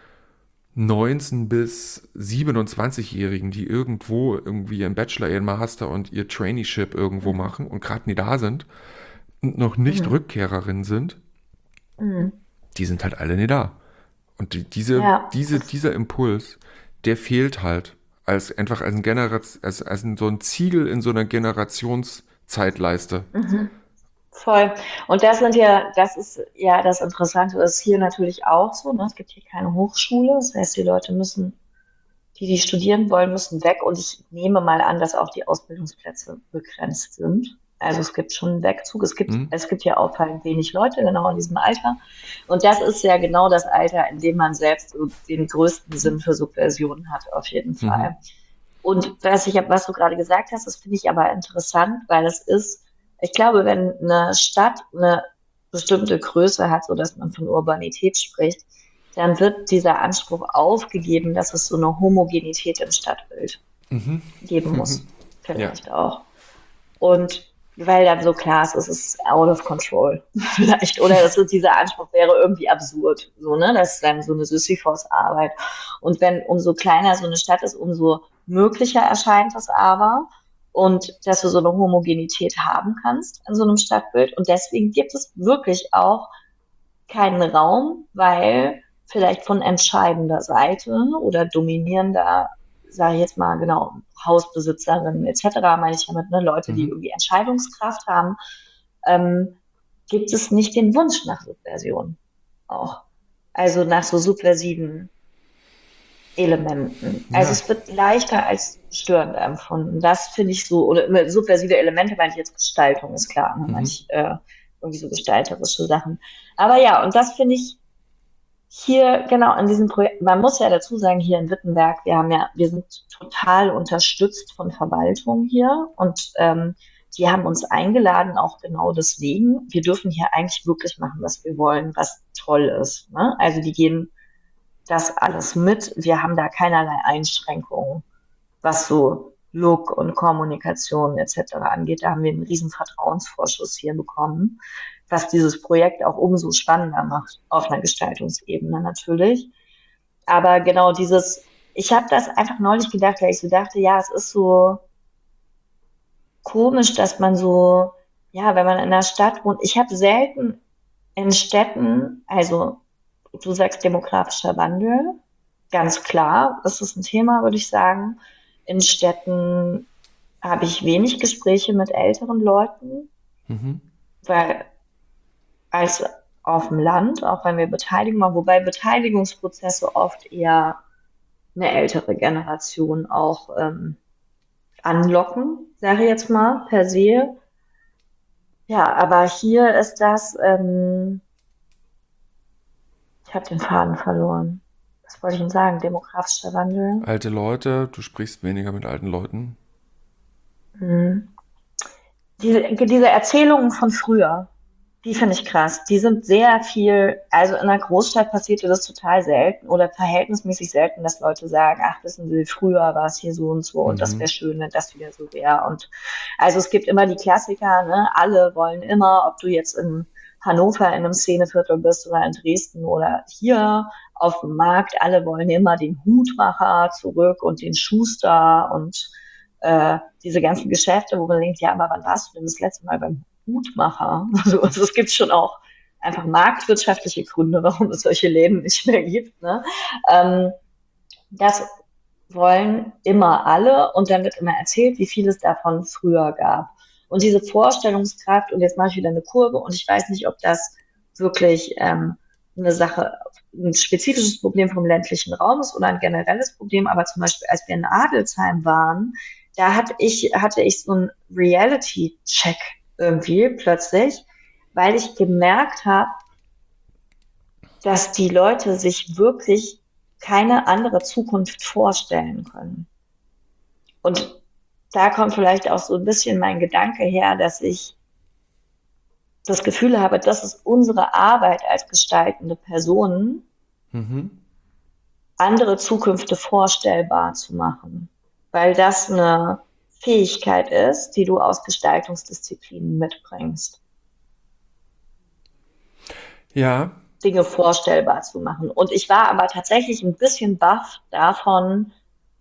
19 bis 27-Jährigen, die irgendwo irgendwie ihren Bachelor, ihren Master und ihr Traineeship irgendwo
Mhm.
machen und gerade nie da sind und noch nicht
Mhm.
Rückkehrerinnen sind,
Mhm.
die sind halt alle nie da. Und
Ja,
dieser Impuls, der fehlt halt einfach als so ein Ziegel in so einer Generationszeitleiste.
mhm. Voll. Und das ist ja das Interessante, ist hier natürlich auch so, ne? Es gibt hier keine Hochschule. Das heißt, die Leute müssen, die studieren wollen, müssen weg. Und ich nehme mal an, dass auch die Ausbildungsplätze begrenzt sind. Also es gibt schon einen Wegzug.
Hm?
Es gibt ja auffallend wenig Leute genau in diesem Alter. Und das ist ja genau das Alter, in dem man selbst so den größten Sinn für Subversion hat, auf jeden
Mhm.
Fall. Und was du gerade gesagt hast, das finde ich aber interessant, weil ich glaube, wenn eine Stadt eine bestimmte Größe hat, so dass man von Urbanität spricht, dann wird dieser Anspruch aufgegeben, dass es so eine Homogenität im Stadtbild geben muss.
Ja.
Vielleicht auch. Und weil dann so klar ist, es ist out of control. Vielleicht. Oder dieser Anspruch wäre irgendwie absurd. So, ne? Das ist dann so eine Sisyphos-Arbeit. Und wenn umso kleiner so eine Stadt ist, umso möglicher erscheint es aber. Und dass du so eine Homogenität haben kannst in so einem Stadtbild. Und deswegen gibt es wirklich auch keinen Raum, weil vielleicht von entscheidender Seite oder dominierender, sage ich jetzt mal genau, Hausbesitzerinnen etc., meine ich damit, ne, Leute, die
Mhm.
irgendwie Entscheidungskraft haben, ähm, gibt es nicht den Wunsch nach Subversion auch. Also nach so subversiven Elementen. Also
Ja.
es wird leichter als störend empfunden. Das finde ich so, oder subversive Elemente meine ich jetzt Gestaltung, ist klar, ne?
Mhm.
Irgendwie so gestalterische Sachen. Aber ja, und das finde ich hier, genau, in diesem Projekt, man muss ja dazu sagen, hier in Wittenberg, wir sind total unterstützt von Verwaltung hier und die haben uns eingeladen, auch genau deswegen. Wir dürfen hier eigentlich wirklich machen, was wir wollen, was toll ist. Ne? Also die gehen das alles mit. Wir haben da keinerlei Einschränkungen, was so Look und Kommunikation etc. angeht. Da haben wir einen riesen Vertrauensvorschuss hier bekommen, was dieses Projekt auch umso spannender macht, auf einer Gestaltungsebene natürlich. Aber genau ich habe das einfach neulich gedacht, weil ich so dachte, ja, es ist so komisch, dass man so, ja, wenn man in einer Stadt wohnt, ich habe selten in Städten, also du sagst demografischer Wandel, ganz klar, das ist ein Thema, würde ich sagen. In Städten habe ich wenig Gespräche mit älteren Leuten,
Mhm.
weil als auf dem Land, auch wenn wir Beteiligung machen, wobei Beteiligungsprozesse oft eher eine ältere Generation auch anlocken, sage ich jetzt mal, per se. Ja, aber hier ist ich habe den Faden verloren. Was wollte ich denn sagen? Demografischer Wandel.
Alte Leute, du sprichst weniger mit alten Leuten.
Hm. Diese Erzählungen von früher, die finde ich krass. Die sind sehr viel, also in einer Großstadt passierte das total selten oder verhältnismäßig selten, dass Leute sagen, ach, wissen Sie, früher war es hier so und so und das
Mhm.
wäre schön, wenn das wieder so wäre. Und also es gibt immer die Klassiker, ne? Alle wollen immer, ob du jetzt in Hannover in einem Szeneviertel bist oder in Dresden oder hier auf dem Markt, alle wollen immer den Hutmacher zurück und den Schuster und diese ganzen Geschäfte, wo man denkt, ja, aber wann warst du denn das letzte Mal beim Hutmacher? Also es gibt schon auch einfach marktwirtschaftliche Gründe, warum es solche Läden nicht mehr gibt. Ne? Ähm, das wollen immer alle und dann wird immer erzählt, wie viel es davon früher gab. Und diese Vorstellungskraft, und jetzt mache ich wieder eine Kurve und ich weiß nicht, ob das wirklich eine Sache, ein spezifisches Problem vom ländlichen Raum ist oder ein generelles Problem, aber zum Beispiel, als wir in Adelsheim waren, da hatte ich so einen Reality-Check irgendwie plötzlich, weil ich gemerkt habe, dass die Leute sich wirklich keine andere Zukunft vorstellen können. Und da kommt vielleicht auch so ein bisschen mein Gedanke her, dass ich das Gefühl habe, das ist unsere Arbeit als gestaltende Personen,
Mhm.
andere Zukünfte vorstellbar zu machen, weil das eine Fähigkeit ist, die du aus Gestaltungsdisziplinen mitbringst,
Ja,
Dinge vorstellbar zu machen. Und ich war aber tatsächlich ein bisschen baff davon,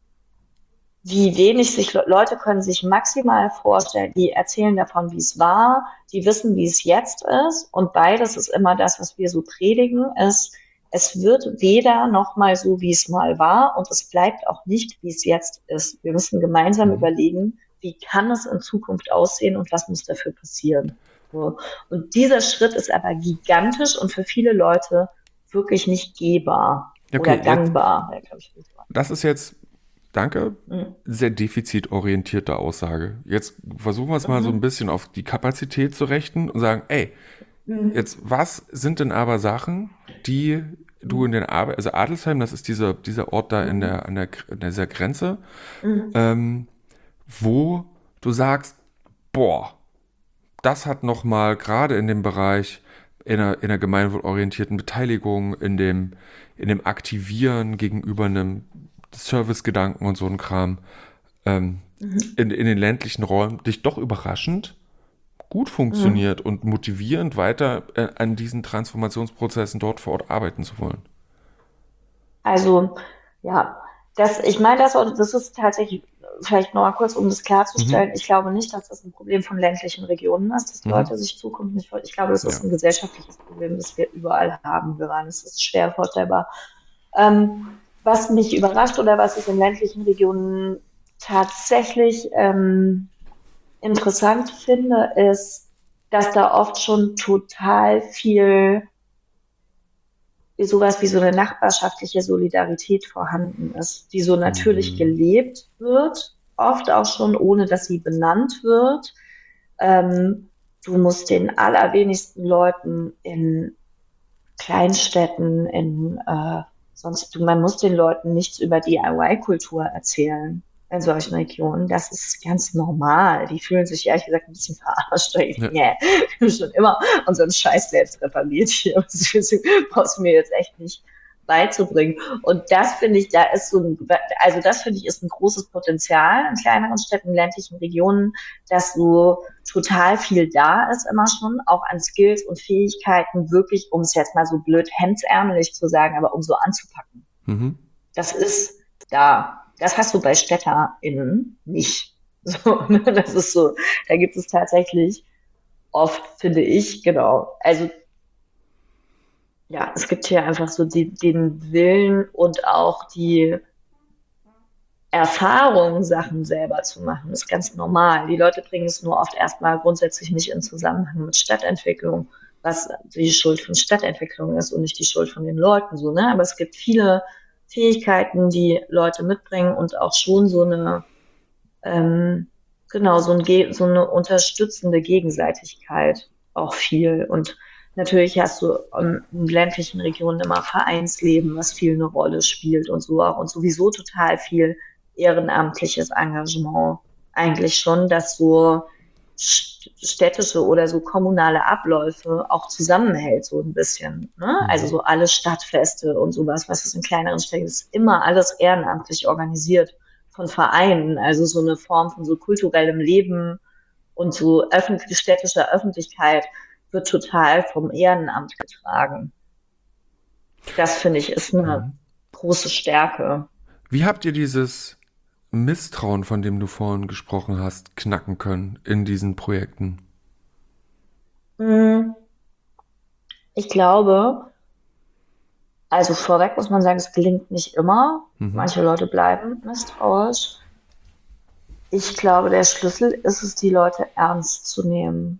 wie wenig sich Leute können sich maximal vorstellen, die erzählen davon, wie es war, die wissen, wie es jetzt ist. Und beides ist immer das, was wir so predigen, ist, es wird weder noch mal so, wie es mal war, und es bleibt auch nicht, wie es jetzt ist. Wir müssen gemeinsam
mhm.
überlegen, wie kann es in Zukunft aussehen und was muss dafür passieren. So. Und dieser Schritt ist aber gigantisch und für viele Leute wirklich nicht gehbar oder
Okay, jetzt,
gangbar.
das ist jetzt, danke,
Mhm.
sehr defizitorientierte Aussage. Jetzt versuchen wir es mal so ein
Mhm.
bisschen auf die Kapazität zu richten und sagen, ey,
Mhm.
jetzt, was sind denn aber Sachen, die du in
Mhm.
den Arbeit, also Adelsheim, das ist dieser Ort da
Mhm.
an dieser Grenze,
Mhm.
ähm, wo du sagst, boah, das hat nochmal gerade in dem Bereich in der gemeinwohlorientierten Beteiligung, in dem Aktivieren gegenüber einem Servicegedanken und so ein Kram, ähm,
Mhm.
in den ländlichen Räumen dich doch überraschend gut
Mhm.
funktioniert und motivierend weiter an diesen Transformationsprozessen dort vor Ort arbeiten zu wollen.
Also, ja, ich meine, das ist tatsächlich, vielleicht noch mal kurz, um das
Mhm.
klarzustellen, ich glaube nicht, dass das ein Problem von ländlichen Regionen ist, dass
Mhm.
Leute sich Zukunft nicht vorstellen. Ich glaube, das
Ja.
ist ein gesellschaftliches Problem, das wir überall haben. Es ist schwer vorstellbar. Was mich überrascht oder was ich in ländlichen Regionen tatsächlich interessant finde, ist, dass da oft schon total viel sowas wie so eine nachbarschaftliche Solidarität vorhanden ist, die so natürlich
Mhm.
gelebt wird, oft auch schon ohne, dass sie benannt wird. Ähm, du musst den allerwenigsten Leuten in Kleinstädten, man muss den Leuten nichts über DIY-Kultur erzählen in solchen Regionen. Das ist ganz normal. Die fühlen sich ehrlich gesagt ein bisschen verarscht.
Ja.
Nee, wir haben schon immer unseren Scheiß selbst repariert hier. Das brauchst du mir jetzt echt nicht. beizubringen. Und das finde ich, da ist so also das finde ich ist ein großes Potenzial in kleineren Städten, ländlichen Regionen, dass so total viel da ist immer schon, auch an Skills und Fähigkeiten, wirklich, um es jetzt mal so blöd hemdsärmelig zu sagen, aber um so anzupacken.
Mhm.
Das ist da. Das hast du bei StädterInnen nicht. So, ne? Das ist so, da gibt es tatsächlich oft, finde ich, genau. Also ja, es gibt hier einfach so den Willen und auch die Erfahrung, Sachen selber zu machen. Das ist ganz normal. Die Leute bringen es nur oft erstmal grundsätzlich nicht in Zusammenhang mit Stadtentwicklung, was die Schuld von Stadtentwicklung ist und nicht die Schuld von den Leuten, so, ne? Aber es gibt viele Fähigkeiten, die Leute mitbringen und auch schon so eine, ähm, genau, so eine unterstützende Gegenseitigkeit auch viel. Und natürlich hast du in ländlichen Regionen immer Vereinsleben, was viel eine Rolle spielt und so auch und sowieso total viel ehrenamtliches Engagement. Eigentlich schon, dass so städtische oder so kommunale Abläufe auch zusammenhält, so ein bisschen. Ne? Also
Mhm.
so alle Stadtfeste und sowas, was es in kleineren Städten ist, immer alles ehrenamtlich organisiert von Vereinen, also so eine Form von so kulturellem Leben und so städtischer Öffentlichkeit wird total vom Ehrenamt getragen. Das finde ich ist eine
Mhm.
große Stärke.
Wie habt ihr dieses Misstrauen, von dem du vorhin gesprochen hast, knacken können in diesen Projekten?
Hm, Ich glaube, also vorweg muss man sagen, es gelingt nicht immer.
Mhm.
Manche Leute bleiben misstrauisch. Ich glaube, der Schlüssel ist es, die Leute ernst zu nehmen.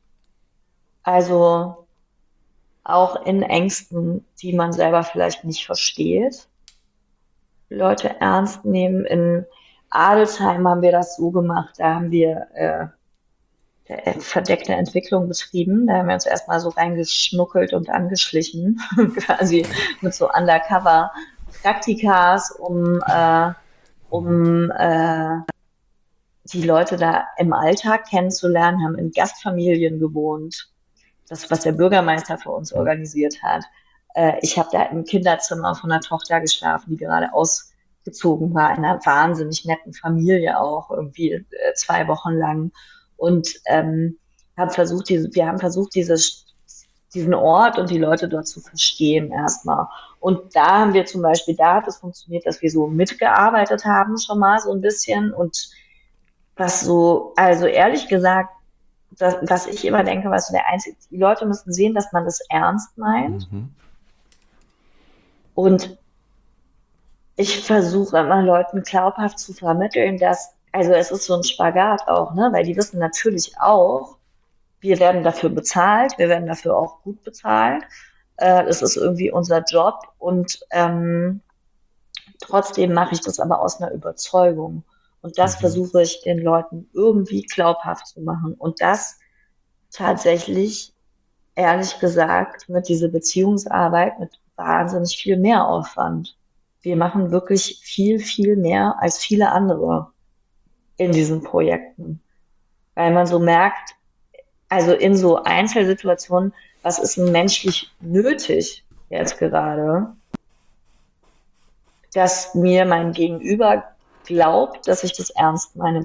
Also auch in Ängsten, die man selber vielleicht nicht versteht. Leute ernst nehmen. In Adelsheim haben wir das so gemacht, da haben wir verdeckte Entwicklung betrieben. Da haben wir uns erstmal so reingeschnuckelt und angeschlichen, quasi mit so Undercover-Praktikas, um die Leute da im Alltag kennenzulernen, haben in Gastfamilien gewohnt. Das, was der Bürgermeister für uns
Mhm.
organisiert hat. Ich habe da im Kinderzimmer von einer Tochter geschlafen, die gerade ausgezogen war, in einer wahnsinnig netten Familie auch, irgendwie 2 Wochen lang. Und wir haben versucht, diesen Ort und die Leute dort zu verstehen erstmal. Und da haben wir zum Beispiel, da hat es funktioniert, dass wir so mitgearbeitet haben schon mal so ein bisschen und was so, also ehrlich gesagt, was ich immer denke, was so der einzige, die Leute müssen sehen, dass man das ernst meint.
Mhm.
Und ich versuche immer Leuten glaubhaft zu vermitteln, dass, also es ist so ein Spagat auch, ne? Weil die wissen natürlich auch, wir werden dafür bezahlt, wir werden dafür auch gut bezahlt. Es ist irgendwie unser Job und trotzdem mache ich das aber aus einer Überzeugung. Und das
Mhm.
versuche ich den Leuten irgendwie glaubhaft zu machen. Und das tatsächlich, ehrlich gesagt, mit dieser Beziehungsarbeit mit wahnsinnig viel Mehraufwand. Wir machen wirklich viel, viel mehr als viele andere in diesen Projekten, weil man so merkt, also in so Einzelsituationen, was ist denn menschlich nötig jetzt gerade, dass mir mein Gegenüber glaubt, dass ich das ernst meine,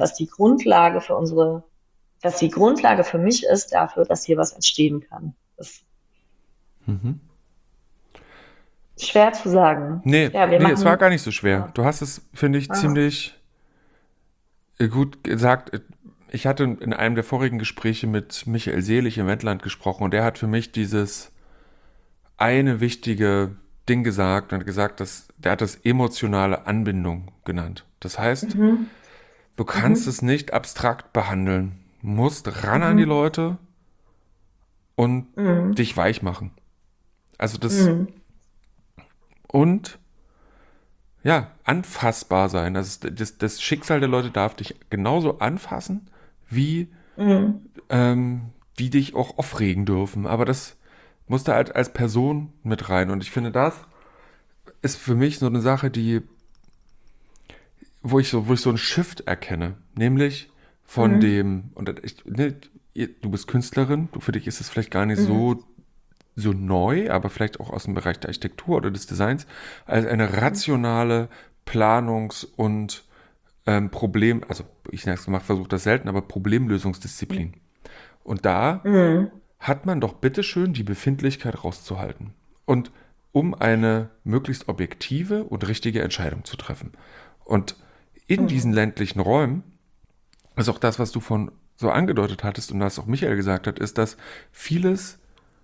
was die Grundlage für mich ist dafür, dass hier was entstehen kann. Das
Mhm.
ist schwer zu sagen.
Nee,
Ja, wir
nee, es war
machen,
gar nicht so schwer.
ja,
Du hast es, finde ich,
ja.
ziemlich gut gesagt. Ich hatte in einem der vorigen Gespräche mit Michael Seelig im Wendland gesprochen und der hat für mich dieses eine wichtige Ding gesagt und hat gesagt, dass der hat das emotionale Anbindung genannt. Das heißt,
Mhm.
du kannst
Mhm.
es nicht abstrakt behandeln. Du musst ran an die
Mhm.
Leute und
Mhm.
dich weich machen. Also das
Mhm.
und ja, anfassbar sein. Das Schicksal der Leute darf dich genauso anfassen, wie
Mhm.
die dich auch aufregen dürfen. Aber das muss da halt als Person mit rein. Und ich finde, das ist für mich so eine Sache, wo ich so einen Shift erkenne. Nämlich von
Mhm.
dem, und ich, ne, du bist Künstlerin, für dich ist es vielleicht gar nicht
Mhm.
so so neu, aber vielleicht auch aus dem Bereich der Architektur oder des Designs, als eine rationale Planungs- und also ich versuche das selten, aber Problemlösungsdisziplin. Und da
Mhm.
hat man doch bitteschön die Befindlichkeit rauszuhalten. Und um eine möglichst objektive und richtige Entscheidung zu treffen. Und in diesen
Mhm.
ländlichen Räumen, also auch das, was du von so angedeutet hattest und was auch Michael gesagt hat, ist, dass vieles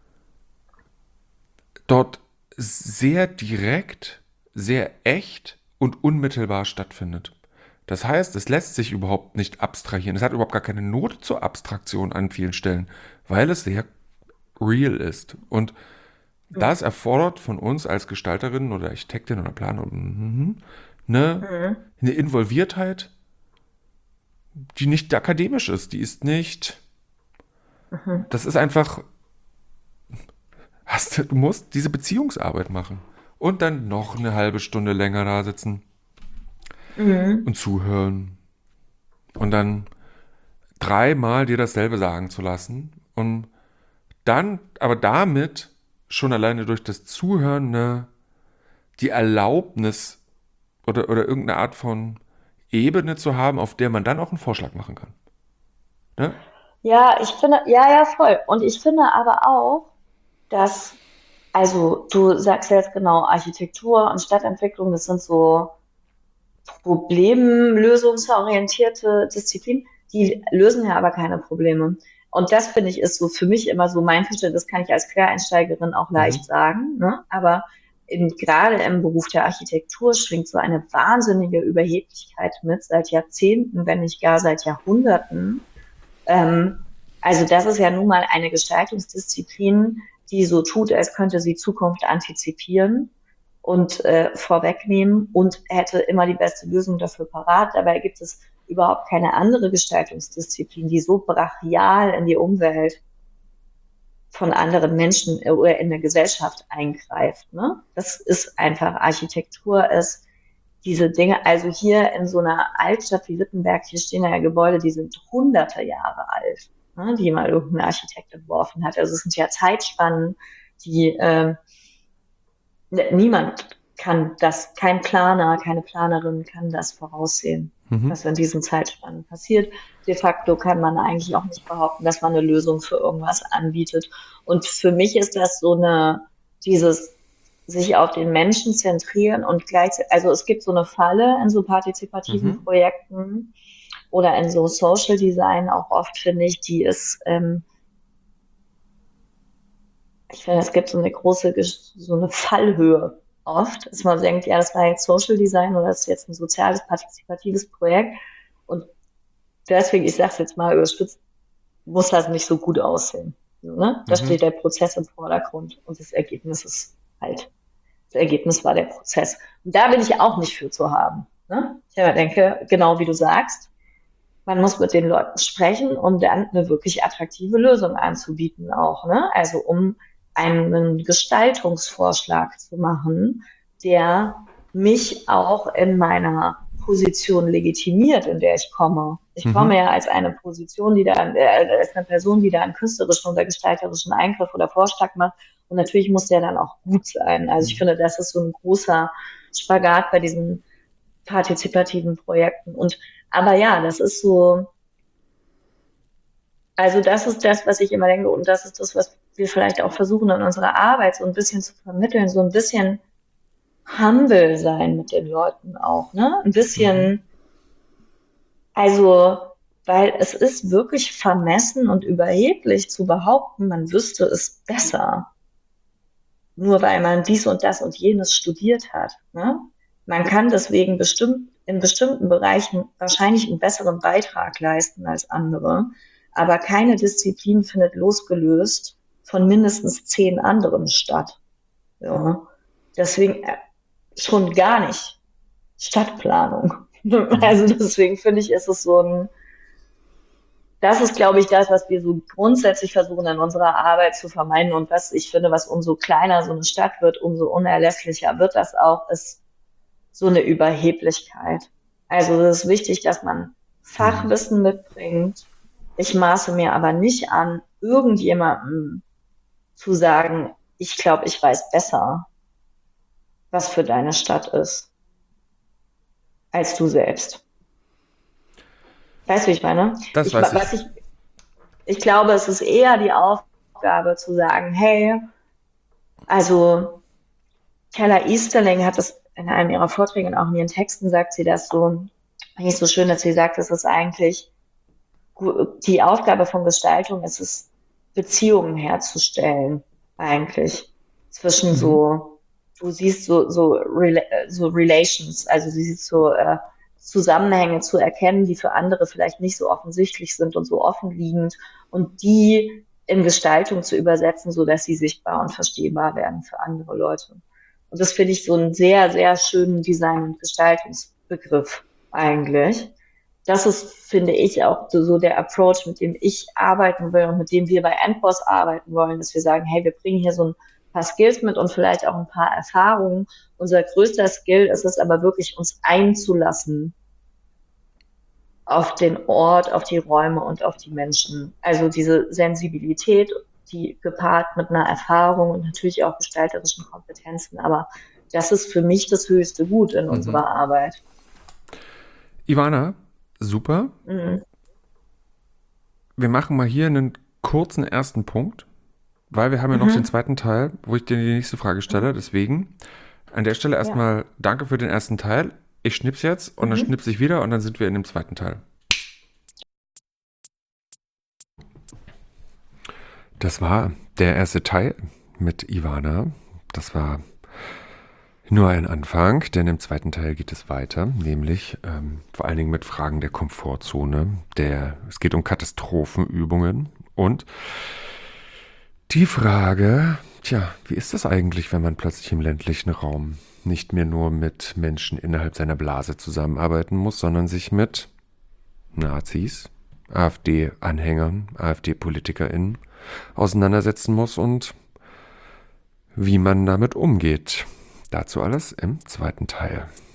dort sehr direkt, sehr echt und unmittelbar stattfindet. Das heißt, es lässt sich überhaupt nicht abstrahieren. Es hat überhaupt gar keine Not zur Abstraktion an vielen Stellen, weil es sehr real ist. Und das erfordert von uns als Gestalterinnen oder Architektin oder Planer eine,
Mhm.
eine Involviertheit, die nicht akademisch ist. Die ist nicht.
Mhm.
Das ist einfach. Du musst diese Beziehungsarbeit machen. Und dann noch eine halbe Stunde länger da sitzen
Mhm.
und zuhören. Und dann dreimal dir dasselbe sagen zu lassen. Und dann, aber damit schon alleine durch das Zuhören die Erlaubnis oder irgendeine Art von Ebene zu haben, auf der man dann auch einen Vorschlag machen kann. Ne?
Ja, ich finde, ja, ja, voll. Und ich finde aber auch, dass, also du sagst ja jetzt genau, Architektur und Stadtentwicklung, das sind so problemlösungsorientierte Disziplinen, die lösen ja aber keine Probleme. Und das finde ich ist so für mich immer so mein Verständnis, das kann ich als Quereinsteigerin auch leicht
Mhm.
sagen, ne? Aber gerade im Beruf der Architektur schwingt so eine wahnsinnige Überheblichkeit mit, seit Jahrzehnten, wenn nicht gar seit Jahrhunderten. Ähm, also das ist ja nun mal eine Gestaltungsdisziplin, die so tut, als könnte sie Zukunft antizipieren und vorwegnehmen und hätte immer die beste Lösung dafür parat. Dabei gibt es überhaupt keine andere Gestaltungsdisziplin, die so brachial in die Umwelt von anderen Menschen oder in der Gesellschaft eingreift. Ne? Das ist einfach Architektur, ist diese Dinge, also hier in so einer Altstadt wie Wittenberg, hier stehen ja Gebäude, die sind hunderte Jahre alt, ne, die mal irgendein Architekt entworfen hat. Also es sind ja Zeitspannen, die niemand kann das, kein Planer, keine Planerin kann das voraussehen,
Mhm.
was in diesen Zeitspannen passiert. De facto kann man eigentlich auch nicht behaupten, dass man eine Lösung für irgendwas anbietet. Und für mich ist das so dieses sich auf den Menschen zentrieren und gleichzeitig, also es gibt so eine Falle in so partizipativen
Mhm.
Projekten oder in so Social Design auch oft, finde ich, die ist, ich finde, es gibt so eine große, so eine Fallhöhe oft, dass man denkt, ja, das war jetzt Social Design oder das ist jetzt ein soziales, partizipatives Projekt. Und deswegen, ich sage es jetzt mal überspitzt, muss das nicht so gut aussehen. So, ne? Da
Mhm.
steht der Prozess im Vordergrund und das Ergebnis ist halt, das Ergebnis war der Prozess. Und da bin ich auch nicht für zu haben. Ne? Ich denke, genau wie du sagst, man muss mit den Leuten sprechen, um dann eine wirklich attraktive Lösung anzubieten auch. Ne? Also um einen Gestaltungsvorschlag zu machen, der mich auch in meiner Position legitimiert, in der ich komme. Ich komme
Mhm.
ja als eine Position, als eine Person, die da einen künstlerischen oder gestalterischen Eingriff oder Vorschlag macht. Und natürlich muss der dann auch gut sein. Also ich
Mhm.
finde, das ist so ein großer Spagat bei diesen partizipativen Projekten. Und aber ja, das ist so, also das ist das, was ich immer denke, und das ist das, was wir vielleicht auch versuchen in unserer Arbeit so ein bisschen zu vermitteln, so ein bisschen humble sein mit den Leuten auch, ne? Ein
Mhm.
bisschen, also, weil es ist wirklich vermessen und überheblich zu behaupten, man wüsste es besser, nur weil man dies und das und jenes studiert hat, ne? Man kann deswegen in bestimmten Bereichen wahrscheinlich einen besseren Beitrag leisten als andere, aber keine Disziplin findet losgelöst von mindestens 10 anderen statt. Ja. Deswegen schon gar nicht Stadtplanung.
Mhm.
Also deswegen finde ich, ist es so ein, das ist, glaube ich, das, was wir so grundsätzlich versuchen in unserer Arbeit zu vermeiden und was ich finde, was umso kleiner so eine Stadt wird, umso unerlässlicher wird das auch, ist so eine Überheblichkeit. Also es ist wichtig, dass man
Mhm.
Fachwissen mitbringt. Ich maße mir aber nicht an, irgendjemandem zu sagen, ich glaube, ich weiß besser, was für deine Stadt ist, als du selbst. Weißt du, wie ich meine?
Das
Ich,
weiß ich.
was ich glaube, es ist eher die Aufgabe zu sagen, hey, also Keller Easterling hat das in einem ihrer Vorträge und auch in ihren Texten sagt sie das so, eigentlich so schön, dass sie sagt, es ist eigentlich die Aufgabe von Gestaltung ist es, Beziehungen herzustellen, eigentlich. Zwischen
Mhm.
so, du siehst so Relations, also du siehst so Zusammenhänge zu erkennen, die für andere vielleicht nicht so offensichtlich sind und so offenliegend und die in Gestaltung zu übersetzen, so dass sie sichtbar und verstehbar werden für andere Leute. Und das finde ich so einen sehr, sehr schönen Design- und Gestaltungsbegriff eigentlich. Das ist, finde ich, auch so der Approach, mit dem ich arbeiten will und mit dem wir bei Endboss arbeiten wollen, dass wir sagen, hey, wir bringen hier so ein paar Skills mit und vielleicht auch ein paar Erfahrungen. Unser größter Skill ist es aber wirklich, uns einzulassen auf den Ort, auf die Räume und auf die Menschen. Also diese Sensibilität, die gepaart mit einer Erfahrung und natürlich auch gestalterischen Kompetenzen. Aber das ist für mich das höchste Gut in
Mhm.
unserer Arbeit.
Ivana, super.
Mhm.
Wir machen mal hier einen kurzen ersten Punkt, weil wir haben ja noch den
Mhm.
zweiten Teil, wo ich dir die nächste Frage stelle. Deswegen an der Stelle
Ja.
erstmal danke für den ersten Teil. Ich schnips jetzt und dann
Mhm.
schnips ich wieder und dann sind wir in dem zweiten Teil. Das war der erste Teil mit Ivana. Das war nur ein Anfang, denn im zweiten Teil geht es weiter, nämlich vor allen Dingen mit Fragen der Komfortzone. Es geht um Katastrophenübungen und die Frage, tja, wie ist das eigentlich, wenn man plötzlich im ländlichen Raum nicht mehr nur mit Menschen innerhalb seiner Blase zusammenarbeiten muss, sondern sich mit Nazis, AfD-Anhängern, AfD-PolitikerInnen auseinandersetzen muss und wie man damit umgeht. Dazu alles im zweiten Teil.